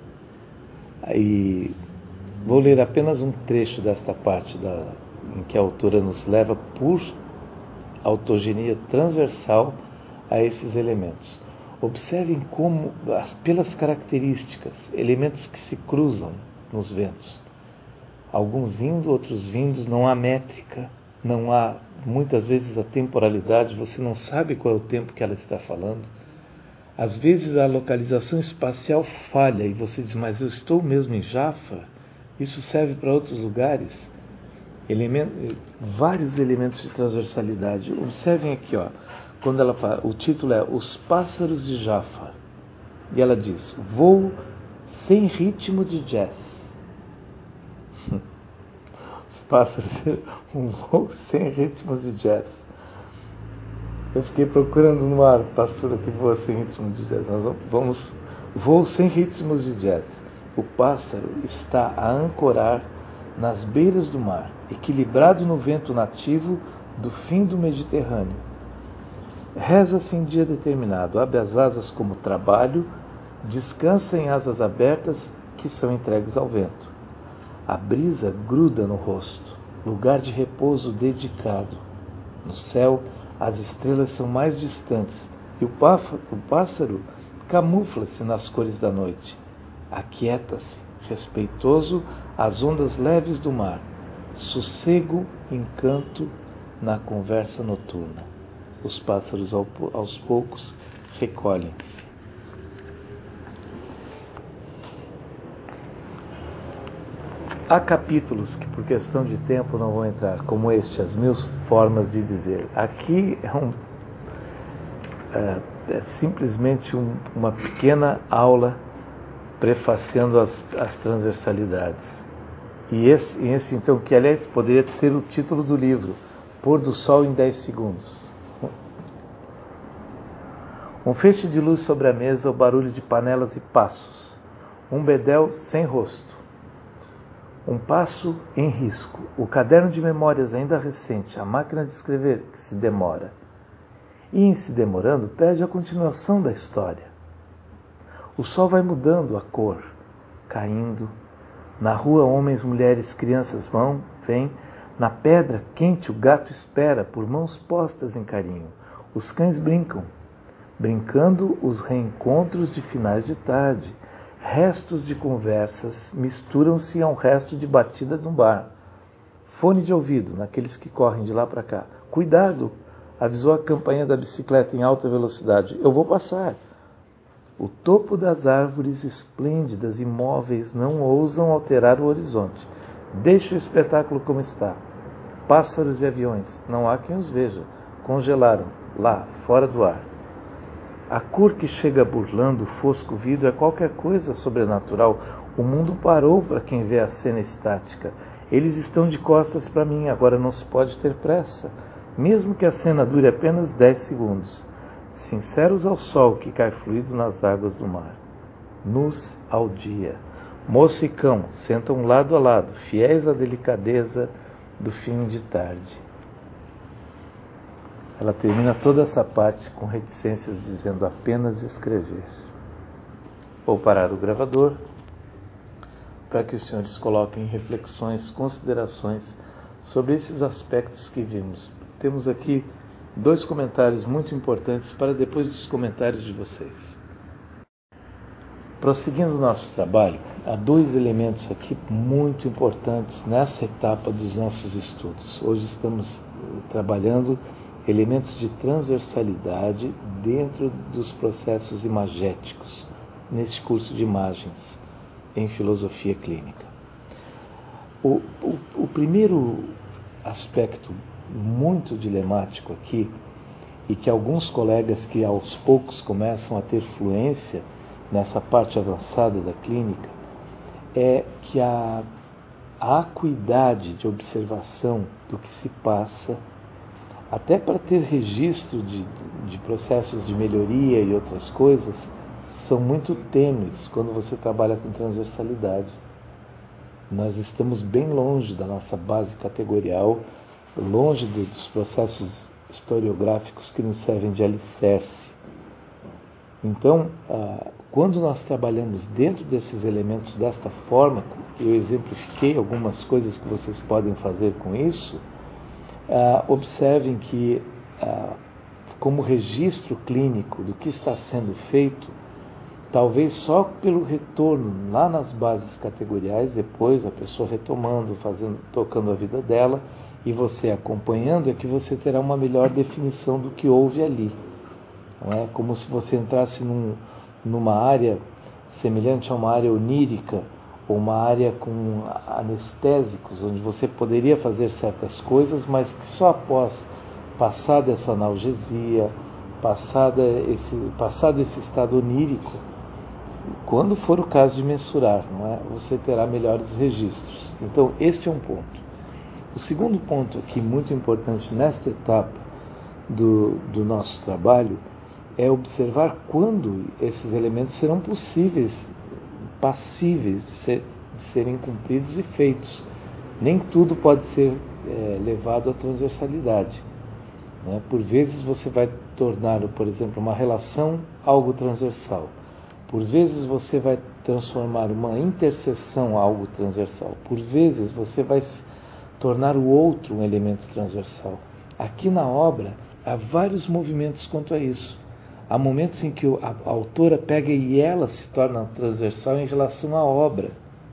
Aí, vou ler apenas um trecho desta parte da, em que a autora nos leva por autogenia transversal a esses elementos. Observem como, pelas características, elementos que se cruzam nos ventos. Alguns indo, outros vindos, não há métrica, não há, muitas vezes, a temporalidade, você não sabe qual é o tempo que ela está falando. Às vezes a localização espacial falha e você diz: mas eu estou mesmo em Jaffa? Isso serve para outros lugares? Elemento, vários elementos de transversalidade. Observem aqui, ó, quando ela fala, o título é Os Pássaros de Jaffa. E ela diz: voo sem ritmo de jazz. Os pássaros, um voo sem ritmo de jazz. Eu fiquei procurando no ar pássaro que voa sem ritmo de jazz. Nós vamos, voo sem ritmos de jazz. O pássaro está a ancorar nas beiras do mar, equilibrado no vento nativo do fim do Mediterrâneo. Reza-se em dia determinado, abre as asas como trabalho, descansa em asas abertas que são entregues ao vento. A brisa gruda no rosto, lugar de repouso dedicado. No céu, as estrelas são mais distantes e o pássaro camufla-se nas cores da noite. Aquieta-se, respeitoso, às ondas leves do mar. Sossego, encanto na conversa noturna. Os pássaros aos poucos recolhem-se. Há capítulos que, por questão de tempo, não vão entrar, como este, As Mil Formas de Dizer. Aqui é, um, é, é simplesmente um, uma pequena aula prefaciando as, as transversalidades. E esse, esse, então, que aliás poderia ser o título do livro, Pôr do Sol em dez segundos. Um feixe de luz sobre a mesa, o barulho de panelas e passos. Um bedel sem rosto. Um passo em risco. O caderno de memórias ainda recente. A máquina de escrever que se demora. E em se demorando, perde a continuação da história. O sol vai mudando a cor, caindo. Na rua, homens, mulheres, crianças vão, vêm. Na pedra quente, o gato espera, por mãos postas em carinho. Os cães brincam. Brincando, os reencontros de finais de tarde. Restos de conversas misturam-se a um resto de batida de um bar. Fone de ouvido, naqueles que correm de lá para cá. Cuidado! Avisou a campainha da bicicleta em alta velocidade. Eu vou passar. O topo das árvores esplêndidas, imóveis, não ousam alterar o horizonte. Deixe o espetáculo como está. Pássaros e aviões, não há quem os veja. Congelaram, lá, fora do ar. A cor que chega burlando o fosco vidro é qualquer coisa sobrenatural. O mundo parou para quem vê a cena estática. Eles estão de costas para mim, agora não se pode ter pressa. Mesmo que a cena dure apenas dez segundos. Sinceros ao sol que cai fluido nas águas do mar. Nus ao dia. Moço e cão sentam lado a lado, fiéis à delicadeza do fim de tarde. Ela termina toda essa parte com reticências dizendo apenas escrever. Vou parar o gravador para que os senhores coloquem reflexões, considerações sobre esses aspectos que vimos. Temos aqui dois comentários muito importantes para depois dos comentários de vocês. Prosseguindo o nosso trabalho, há dois elementos aqui muito importantes nessa etapa dos nossos estudos. Hoje estamos trabalhando elementos de transversalidade dentro dos processos imagéticos, neste curso de imagens em filosofia clínica. O, o, o primeiro aspecto muito dilemático aqui, e que alguns colegas que aos poucos começam a ter fluência nessa parte avançada da clínica, é que a, a acuidade de observação do que se passa, até para ter registro de, de processos de melhoria e outras coisas, são muito tênues quando você trabalha com transversalidade. Nós estamos bem longe da nossa base categorial, longe dos processos historiográficos que nos servem de alicerce. Então, quando nós trabalhamos dentro desses elementos desta forma, eu exemplifiquei algumas coisas que vocês podem fazer com isso, observem que, como registro clínico do que está sendo feito, talvez só pelo retorno lá nas bases categoriais, depois a pessoa retomando, fazendo, tocando a vida dela, e você acompanhando, é que você terá uma melhor definição do que houve ali. Não é como se você entrasse num, numa área semelhante a uma área onírica, ou uma área com anestésicos, onde você poderia fazer certas coisas, mas que só após passada essa analgesia, passada esse, passado esse estado onírico, quando for o caso de mensurar, não é? Você terá melhores registros. Então, este é um ponto. O segundo ponto aqui, muito importante nesta etapa do, do nosso trabalho, é observar quando esses elementos serão possíveis, passíveis de, ser, de serem cumpridos e feitos. Nem tudo pode ser é, levado à transversalidade. Né? Por vezes você vai tornar, por exemplo, uma relação algo transversal. Por vezes você vai transformar uma interseção algo transversal. Por vezes você vai tornar o outro um elemento transversal. Aqui na obra há vários movimentos quanto a isso. Há momentos em que a, a autora pega e ela se torna transversal em relação à obra.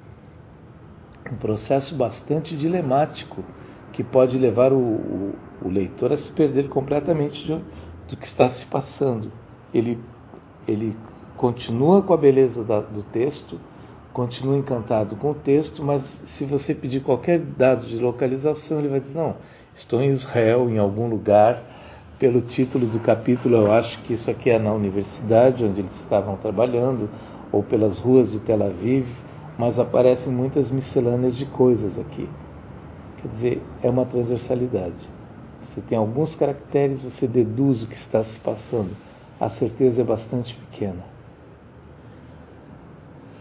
Um processo bastante dilemático que pode levar o, o, o leitor a se perder completamente de, do que está se passando. Ele, ele continua com a beleza da, do texto, continua encantado com o texto, mas se você pedir qualquer dado de localização, ele vai dizer, não, estou em Israel, em algum lugar, pelo título do capítulo eu acho que isso aqui é na universidade onde eles estavam trabalhando, ou pelas ruas de Tel Aviv, mas aparecem muitas miscelâneas de coisas aqui. Quer dizer, é uma transversalidade. Você tem alguns caracteres, você deduz o que está se passando. A certeza é bastante pequena.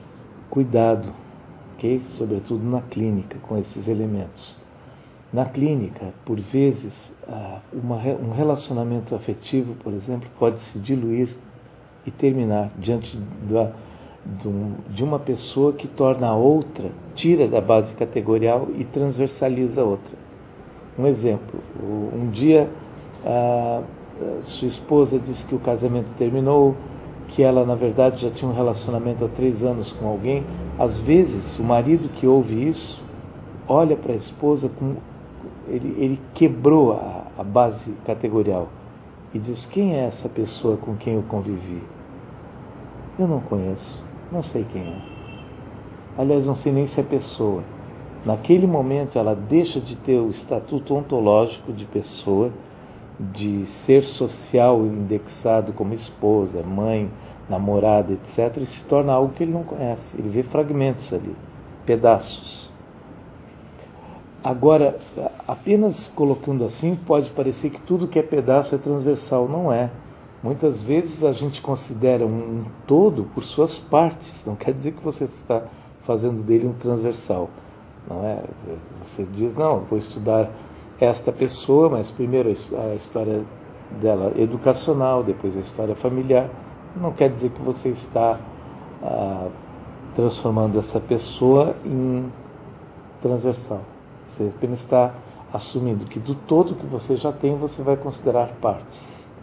cuidado, ok? Sobretudo na clínica, com esses elementos. Na clínica, por vezes, uma, um relacionamento afetivo, por exemplo, pode se diluir e terminar diante da, de uma pessoa que torna a outra, tira da base categorial e transversaliza a outra. Um exemplo, um dia a sua esposa disse que o casamento terminou, que ela na verdade já tinha um relacionamento há três anos com alguém. Às vezes o marido que ouve isso olha para a esposa com ele, ele quebrou a, a base categorial e diz: quem é essa pessoa com quem eu convivi? Eu não conheço, não sei quem é. Aliás, não sei nem se é pessoa. Naquele momento ela deixa de ter o estatuto ontológico de pessoa, de ser social indexado como esposa, mãe, namorada, etcétera, e se torna algo que ele não conhece. Ele vê fragmentos ali, pedaços. Agora, apenas colocando assim, pode parecer que tudo que é pedaço é transversal. Não é. Muitas vezes a gente considera um todo por suas partes. Não quer dizer que você está fazendo dele um transversal. Não é? Você diz: não, vou estudar esta pessoa, mas primeiro a história dela educacional, depois a história familiar. Não quer dizer que você está ah, transformando essa pessoa em transversal. Você apenas está assumindo que do todo que você já tem, você vai considerar partes.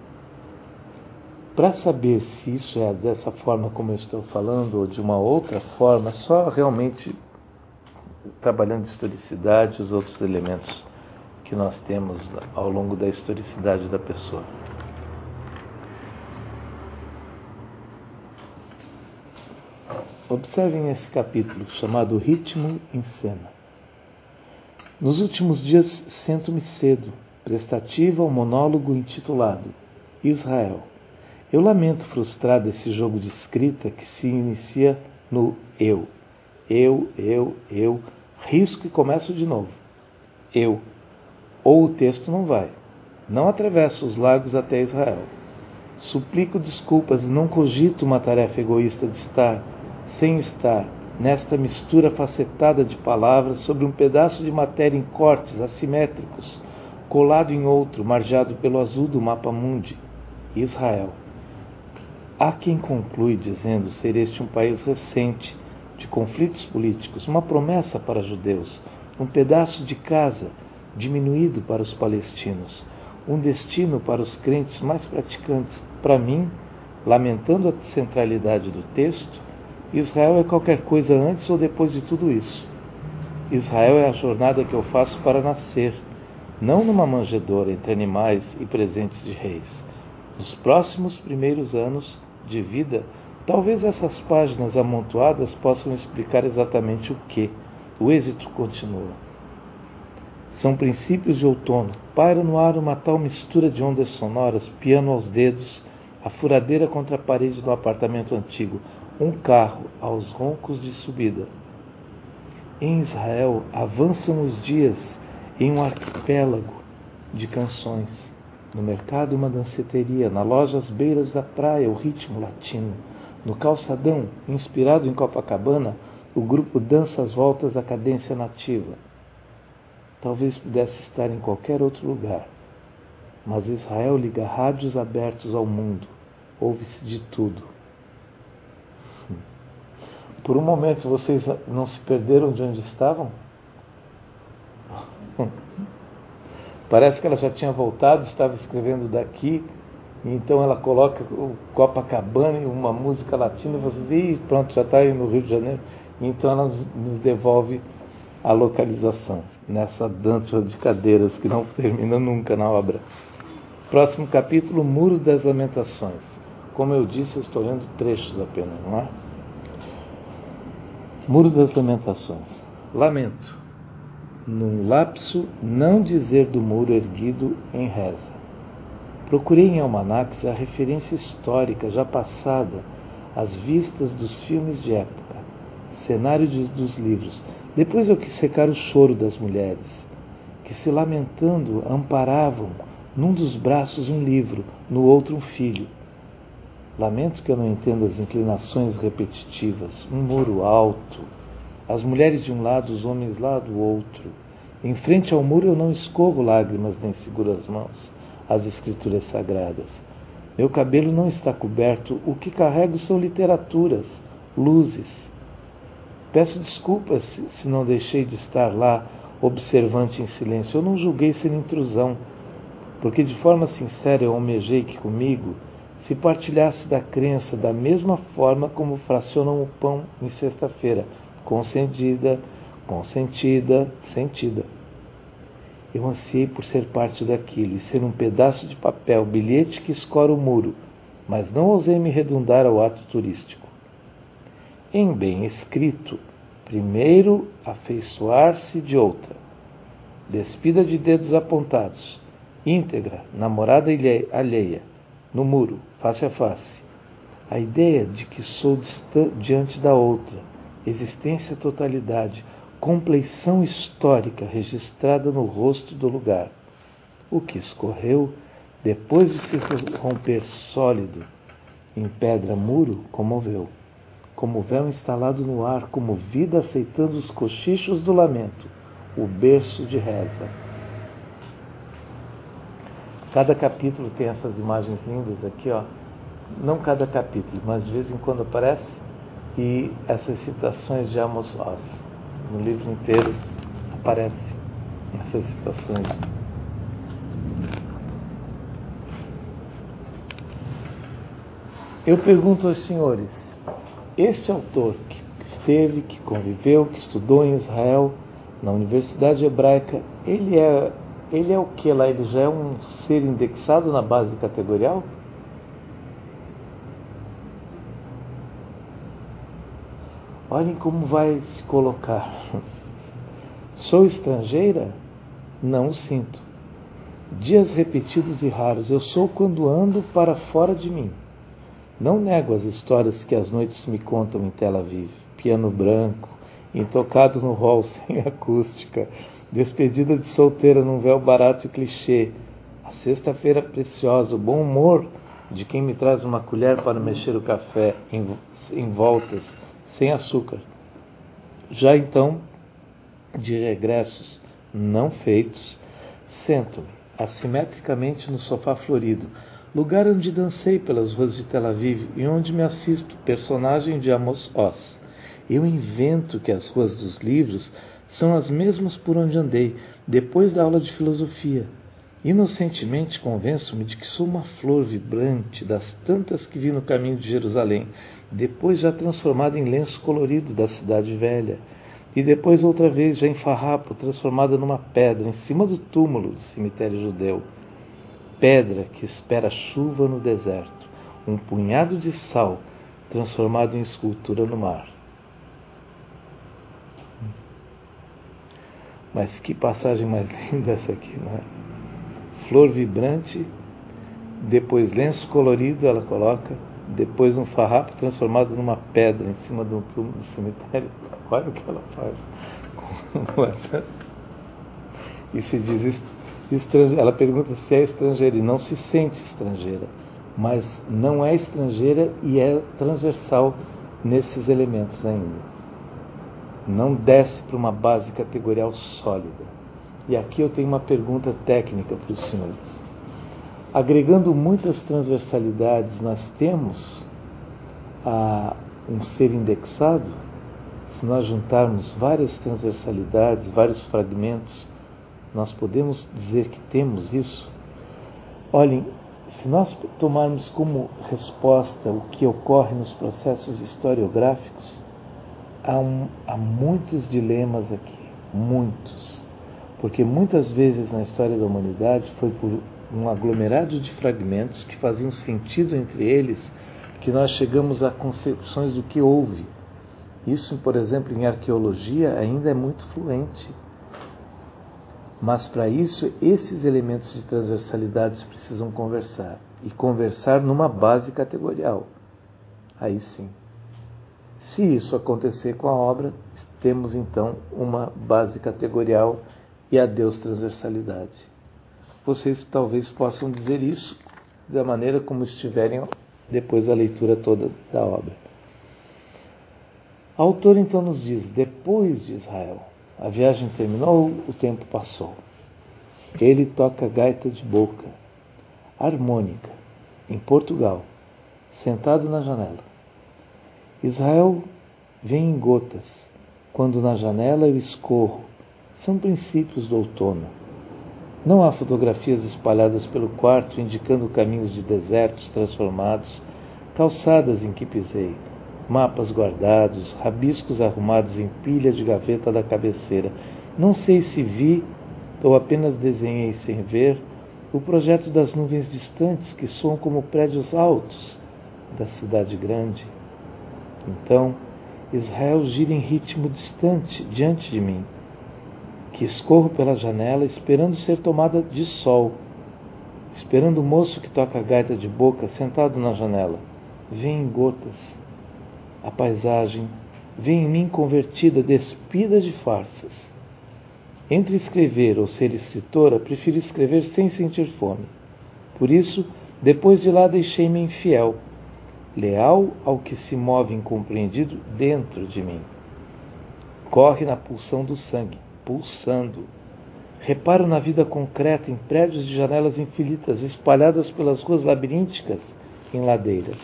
Para saber se isso é dessa forma como eu estou falando ou de uma outra forma, só realmente trabalhando historicidade e os outros elementos que nós temos ao longo da historicidade da pessoa. Observem esse capítulo chamado Ritmo em Cena. Nos últimos dias sento-me cedo, prestativa ao monólogo intitulado Israel. Eu lamento frustrado esse jogo de escrita que se inicia no eu. Eu, eu, eu, risco e começo de novo. Eu. Ou o texto não vai. Não atravesso os lagos até Israel. Suplico desculpas e não cogito uma tarefa egoísta de estar, sem estar, nesta mistura facetada de palavras sobre um pedaço de matéria em cortes assimétricos, colado em outro, margeado pelo azul do mapa mundi, Israel. Há quem conclui dizendo ser este um país recente, de conflitos políticos, uma promessa para judeus, um pedaço de casa diminuído para os palestinos, um destino para os crentes mais praticantes. Para mim, lamentando a centralidade do texto, Israel é qualquer coisa antes ou depois de tudo isso. Israel é a jornada que eu faço para nascer, não numa manjedoura entre animais e presentes de reis. Nos próximos primeiros anos de vida, talvez essas páginas amontoadas possam explicar exatamente o que. O êxito continua. São princípios de outono. Paira no ar uma tal mistura de ondas sonoras, piano aos dedos, a furadeira contra a parede do apartamento antigo, um carro aos roncos de subida. Em Israel avançam os dias em um arquipélago de canções. No mercado uma danceteria, na loja às beiras da praia o ritmo latino. No calçadão, inspirado em Copacabana, o grupo dança as voltas à cadência nativa. Talvez pudesse estar em qualquer outro lugar, mas Israel liga rádios abertos ao mundo. Ouve-se de tudo. Por um momento vocês não se perderam de onde estavam? Parece que ela já tinha voltado, estava escrevendo daqui, e então ela coloca o Copacabana e uma música latina, e vocês, ih, pronto, já está aí no Rio de Janeiro. E então ela nos devolve a localização, nessa dança de cadeiras que não termina nunca na obra. Próximo capítulo, Muro das Lamentações. Como eu disse, eu estou lendo trechos apenas, não é? Muro das Lamentações. Lamento, num lapso, não dizer do muro erguido em reza. Procurei em almanaques a referência histórica já passada, às vistas dos filmes de época, cenário de, dos livros. Depois eu quis secar o choro das mulheres, que se lamentando amparavam num dos braços um livro, no outro um filho. Lamento que eu não entenda as inclinações repetitivas. Um muro alto, as mulheres de um lado, os homens lá do outro. Em frente ao muro eu não escorro lágrimas nem seguro as mãos, as escrituras sagradas. Meu cabelo não está coberto, o que carrego são literaturas, luzes. Peço desculpas se não deixei de estar lá, observante em silêncio. Eu não julguei ser intrusão, porque de forma sincera eu almejei que comigo se partilhasse da crença da mesma forma como fracionam o pão em sexta-feira, concedida, consentida, sentida. Eu ansiei por ser parte daquilo e ser um pedaço de papel, bilhete que escora o muro, mas não ousei me redundar ao ato turístico. Em bem escrito, primeiro afeiçoar-se de outra, despida de dedos apontados, íntegra, namorada alheia, no muro, face a face. A ideia de que sou diante da outra, existência totalidade, compleição histórica registrada no rosto do lugar. O que escorreu, depois de se romper sólido em pedra muro, comoveu. Como véu instalado no ar, como vida aceitando os cochichos do lamento, o berço de reza. Cada capítulo tem essas imagens lindas aqui, ó. Não cada capítulo, mas de vez em quando aparece, e essas citações de Amos Oz. No livro inteiro aparece essas citações. Eu pergunto aos senhores, este autor que esteve, que conviveu, que estudou em Israel, na Universidade Hebraica, ele é, ele é o que lá? Ele já é um ser indexado na base categorial? Olhem como vai se colocar. Sou estrangeira? Não o sinto. Dias repetidos e raros, eu sou quando ando para fora de mim. Não nego as histórias que as noites me contam em Tel Aviv. Piano branco, intocado no hall sem acústica, despedida de solteira num véu barato e clichê, a sexta-feira preciosa, o bom humor de quem me traz uma colher para mexer o café em, em voltas, sem açúcar. Já então, de regressos não feitos, sento-me assimetricamente no sofá florido, lugar onde dancei pelas ruas de Tel Aviv e onde me assisto, personagem de Amos Oz. Eu invento que as ruas dos livros são as mesmas por onde andei, depois da aula de filosofia. Inocentemente convenço-me de que sou uma flor vibrante das tantas que vi no caminho de Jerusalém, depois já transformada em lenço colorido da cidade velha, e depois outra vez já em farrapo, transformada numa pedra em cima do túmulo do cemitério judeu. Pedra que espera chuva no deserto, um punhado de sal transformado em escultura no mar. Mas que passagem mais linda essa aqui, não é? Flor vibrante, depois lenço colorido, ela coloca, depois um farrapo transformado numa pedra em cima de um túmulo do cemitério. Olha o que ela faz com essa. E se diz estrangeira. Ela pergunta se é estrangeira e não se sente estrangeira, mas não é estrangeira e é transversal nesses elementos ainda. Não desce para uma base categorial sólida. E aqui eu tenho uma pergunta técnica para os senhores. Agregando muitas transversalidades, nós temos a, um ser indexado? Se nós juntarmos várias transversalidades, vários fragmentos, nós podemos dizer que temos isso? Olhem, se nós tomarmos como resposta o que ocorre nos processos historiográficos, há, um, há muitos dilemas aqui, muitos. Porque muitas vezes na história da humanidade foi por um aglomerado de fragmentos que faziam sentido entre eles que nós chegamos a concepções do que houve. Isso, por exemplo, em arqueologia ainda é muito fluente. Mas para isso, esses elementos de transversalidades precisam conversar. E conversar numa base categorial. Aí sim. Se isso acontecer com a obra, temos então uma base categorial e adeus transversalidade. Vocês talvez possam dizer isso da maneira como estiverem depois da leitura toda da obra. O autor então nos diz: depois de Israel, a viagem terminou, o tempo passou. Ele toca gaita de boca, harmônica, em Portugal, sentado na janela. Israel vem em gotas, quando na janela eu escorro. São princípios do outono. Não há fotografias espalhadas pelo quarto indicando caminhos de desertos transformados, calçadas em que pisei, mapas guardados, rabiscos arrumados em pilha de gaveta da cabeceira. Não sei se vi ou apenas desenhei sem ver o projeto das nuvens distantes que soam como prédios altos da cidade grande. Então, Israel gira em ritmo distante diante de mim, que escorro pela janela esperando ser tomada de sol, esperando o moço que toca a gaita de boca sentado na janela. Vem em gotas. A paisagem vem em mim convertida, despida de farsas. Entre escrever ou ser escritora, prefiro escrever sem sentir fome. Por isso, depois de lá deixei-me infiel, leal ao que se move incompreendido dentro de mim. Corre na pulsão do sangue, pulsando. Reparo na vida concreta em prédios de janelas infinitas, espalhadas pelas ruas labirínticas em ladeiras.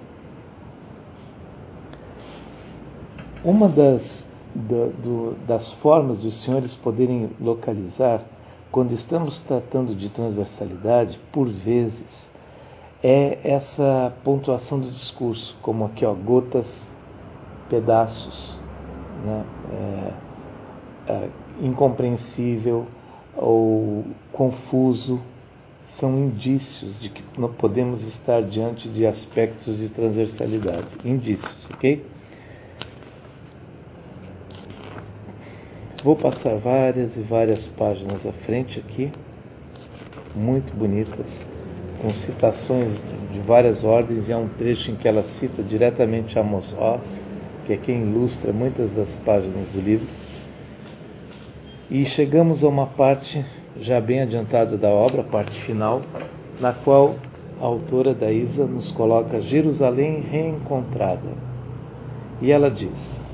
Uma das, da, do, das formas dos senhores poderem localizar, quando estamos tratando de transversalidade, por vezes, é essa pontuação do discurso, como aqui, ó, gotas, pedaços, né? é, é, incompreensível ou confuso, são indícios de que não podemos estar diante de aspectos de transversalidade. Indícios, ok? Vou passar várias e várias páginas à frente aqui, muito bonitas, com citações de várias ordens, e há um trecho em que ela cita diretamente Amos Oz, que é quem ilustra muitas das páginas do livro. E chegamos a uma parte já bem adiantada da obra, a parte final, na qual a autora Daísa nos coloca Jerusalém reencontrada. E ela diz: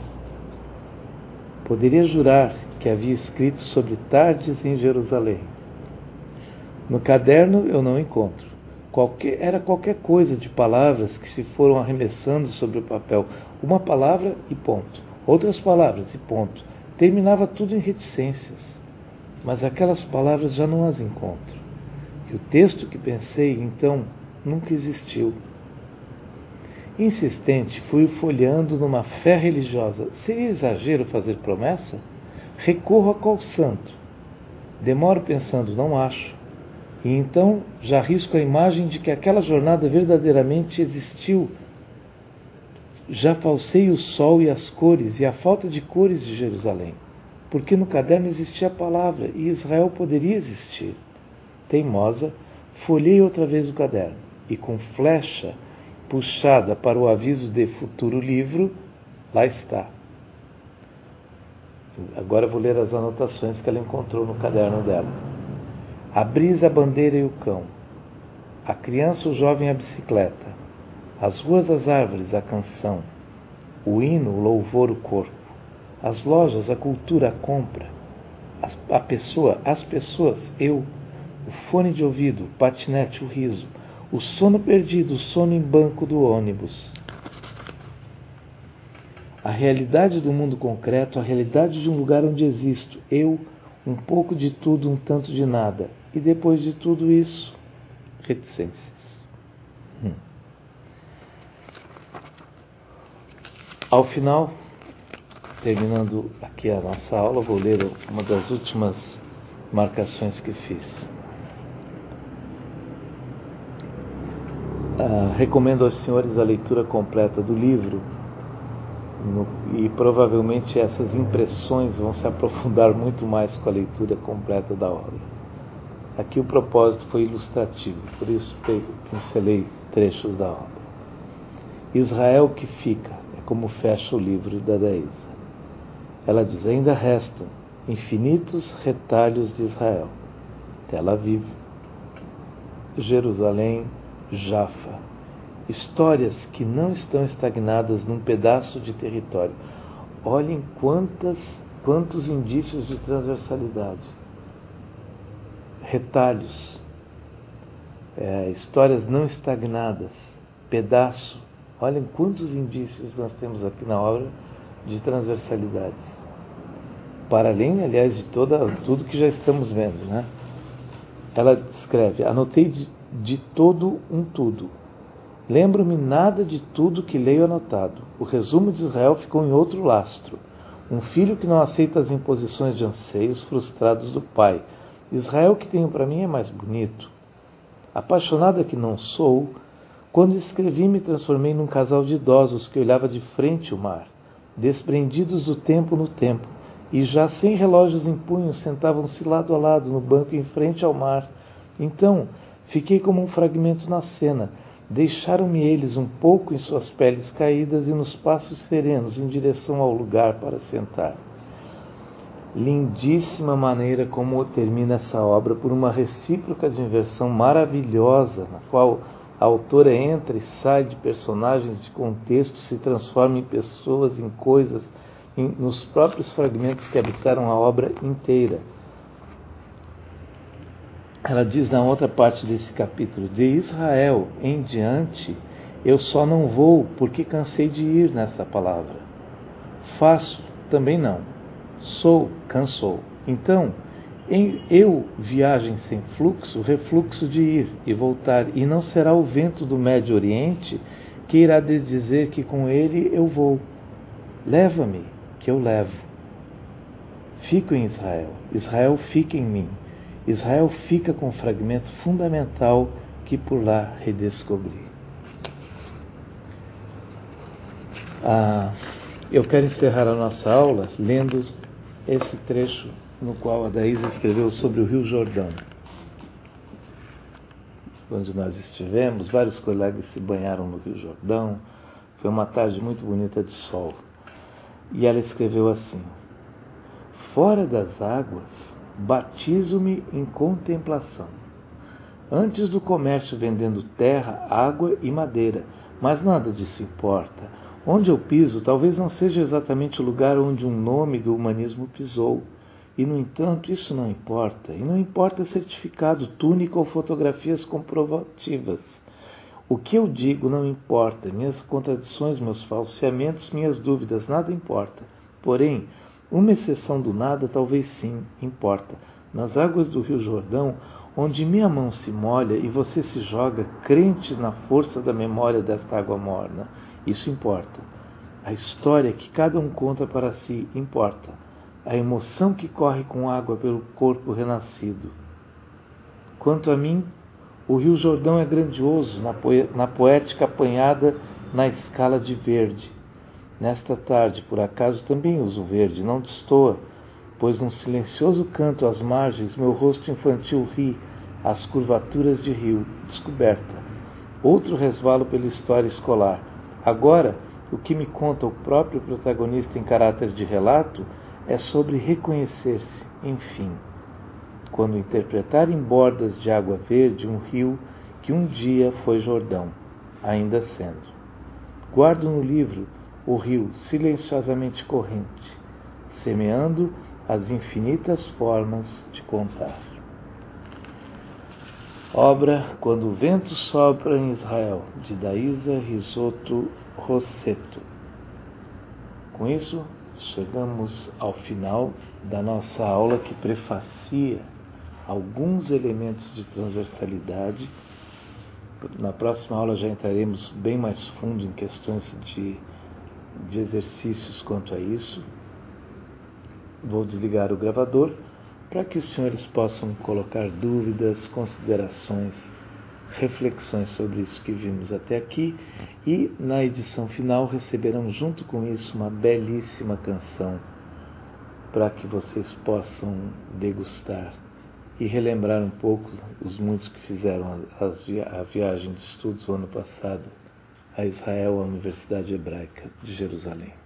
poderia jurar que havia escrito sobre tardes em Jerusalém. No caderno eu não encontro. Qualquer, era qualquer coisa de palavras que se foram arremessando sobre o papel. Uma palavra e ponto. Outras palavras e ponto. Terminava tudo em reticências. Mas aquelas palavras já não as encontro. E o texto que pensei, então, nunca existiu. Insistente, fui folheando numa fé religiosa. Seria exagero fazer promessa? Recorro a qual santo? Demoro pensando, não acho. E então já risco a imagem de que aquela jornada verdadeiramente existiu. Já falsei o sol e as cores e a falta de cores de Jerusalém, porque no caderno existia a palavra e Israel poderia existir. Teimosa, folhei outra vez o caderno e com flecha puxada para o aviso de futuro livro, lá está. Agora vou ler as anotações que ela encontrou no caderno dela. A brisa, a bandeira e o cão. A criança, o jovem, a bicicleta. As ruas, as árvores, a canção. O hino, o louvor, o corpo. As lojas, a cultura, a compra. As, a pessoa, as pessoas, eu. O fone de ouvido, o patinete, o riso. O sono perdido, o sono em banco do ônibus. A realidade do mundo concreto, a realidade de um lugar onde existo. Eu, um pouco de tudo, um tanto de nada. E depois de tudo isso, reticências. Hum. Ao final, terminando aqui a nossa aula, vou ler uma das últimas marcações que fiz. Ah, recomendo aos senhores a leitura completa do livro, no, e provavelmente essas impressões vão se aprofundar muito mais com a leitura completa da obra. Aqui o propósito foi ilustrativo, por isso pincelei trechos da obra. Israel que fica, é como fecha o livro da Daísa. Ela diz: ainda restam infinitos retalhos de Israel. Tel Aviv, Jerusalém, Jafa, Histórias que não estão estagnadas num pedaço de território. Olhem quantas, quantos indícios de transversalidade. Retalhos. É, histórias não estagnadas. Pedaço. Olhem quantos indícios nós temos aqui na obra de transversalidades. Para além, aliás, de toda, tudo que já estamos vendo, né? Ela escreve: anotei de, de todo um tudo. Lembro-me nada de tudo que leio anotado. O resumo de Israel ficou em outro lastro. Um filho que não aceita as imposições de anseios frustrados do pai. Israel que tenho para mim é mais bonito. Apaixonada que não sou, quando escrevi me transformei num casal de idosos que olhava de frente o mar, desprendidos do tempo no tempo, e já sem relógios em punho sentavam-se lado a lado no banco em frente ao mar. Então, fiquei como um fragmento na cena. Deixaram-me eles um pouco em suas peles caídas e nos passos serenos em direção ao lugar para sentar. Lindíssima maneira como termina essa obra, por uma recíproca de inversão maravilhosa, na qual a autora entra e sai de personagens de contexto, se transforma em pessoas, em coisas, em, nos próprios fragmentos que habitaram a obra inteira. Ela diz na outra parte desse capítulo: de Israel em diante eu só não vou porque cansei de ir nessa palavra. Faço, também não. Sou, cansou. Então, em eu, viagem sem fluxo, refluxo de ir e voltar, e não será o vento do Médio Oriente que irá dizer que com ele eu vou. Leva-me, que eu levo. Fico em Israel. Israel fica em mim. Israel fica com o fragmento fundamental que por lá redescobri. Ah, eu quero encerrar a nossa aula lendo esse trecho no qual a Daísa escreveu sobre o Rio Jordão. Onde nós estivemos, vários colegas se banharam no Rio Jordão. Foi uma tarde muito bonita de sol. E ela escreveu assim: fora das águas, batizo-me em contemplação. Antes do comércio vendendo terra, água e madeira, mas nada disso importa. Onde eu piso talvez não seja exatamente o lugar onde um nome do humanismo pisou. E, no entanto, isso não importa. E não importa certificado, túnica ou fotografias comprovativas. O que eu digo não importa. Minhas contradições, meus falseamentos, minhas dúvidas, nada importa. Porém, uma exceção do nada talvez sim importa. Nas águas do Rio Jordão, onde minha mão se molha e você se joga, crente na força da memória desta água morna, isso importa. A história que cada um conta para si importa. A emoção que corre com água pelo corpo renascido. Quanto a mim, o Rio Jordão é grandioso na, poe- na poética apanhada na escala de verde. Nesta tarde, por acaso, também uso verde, não destoa, pois num silencioso canto às margens, meu rosto infantil ri, às curvaturas de rio, descoberta. Outro resvalo pela história escolar. Agora, o que me conta o próprio protagonista em caráter de relato é sobre reconhecer-se, enfim, quando interpretar em bordas de água verde um rio que um dia foi Jordão, ainda sendo. Guardo no livro o rio silenciosamente corrente, semeando as infinitas formas de contar. Obra Quando o Vento Sopra em Israel, de Daísa Risotto Rossetto. Com isso, chegamos ao final da nossa aula que prefacia alguns elementos de transversalidade. Na próxima aula já entraremos bem mais fundo em questões de, de exercícios quanto a isso. Vou desligar o gravador para que os senhores possam colocar dúvidas, considerações, reflexões sobre isso que vimos até aqui, e na edição final receberão junto com isso uma belíssima canção para que vocês possam degustar e relembrar um pouco os muitos que fizeram a viagem de estudos o ano passado a Israel, a Universidade Hebraica de Jerusalém.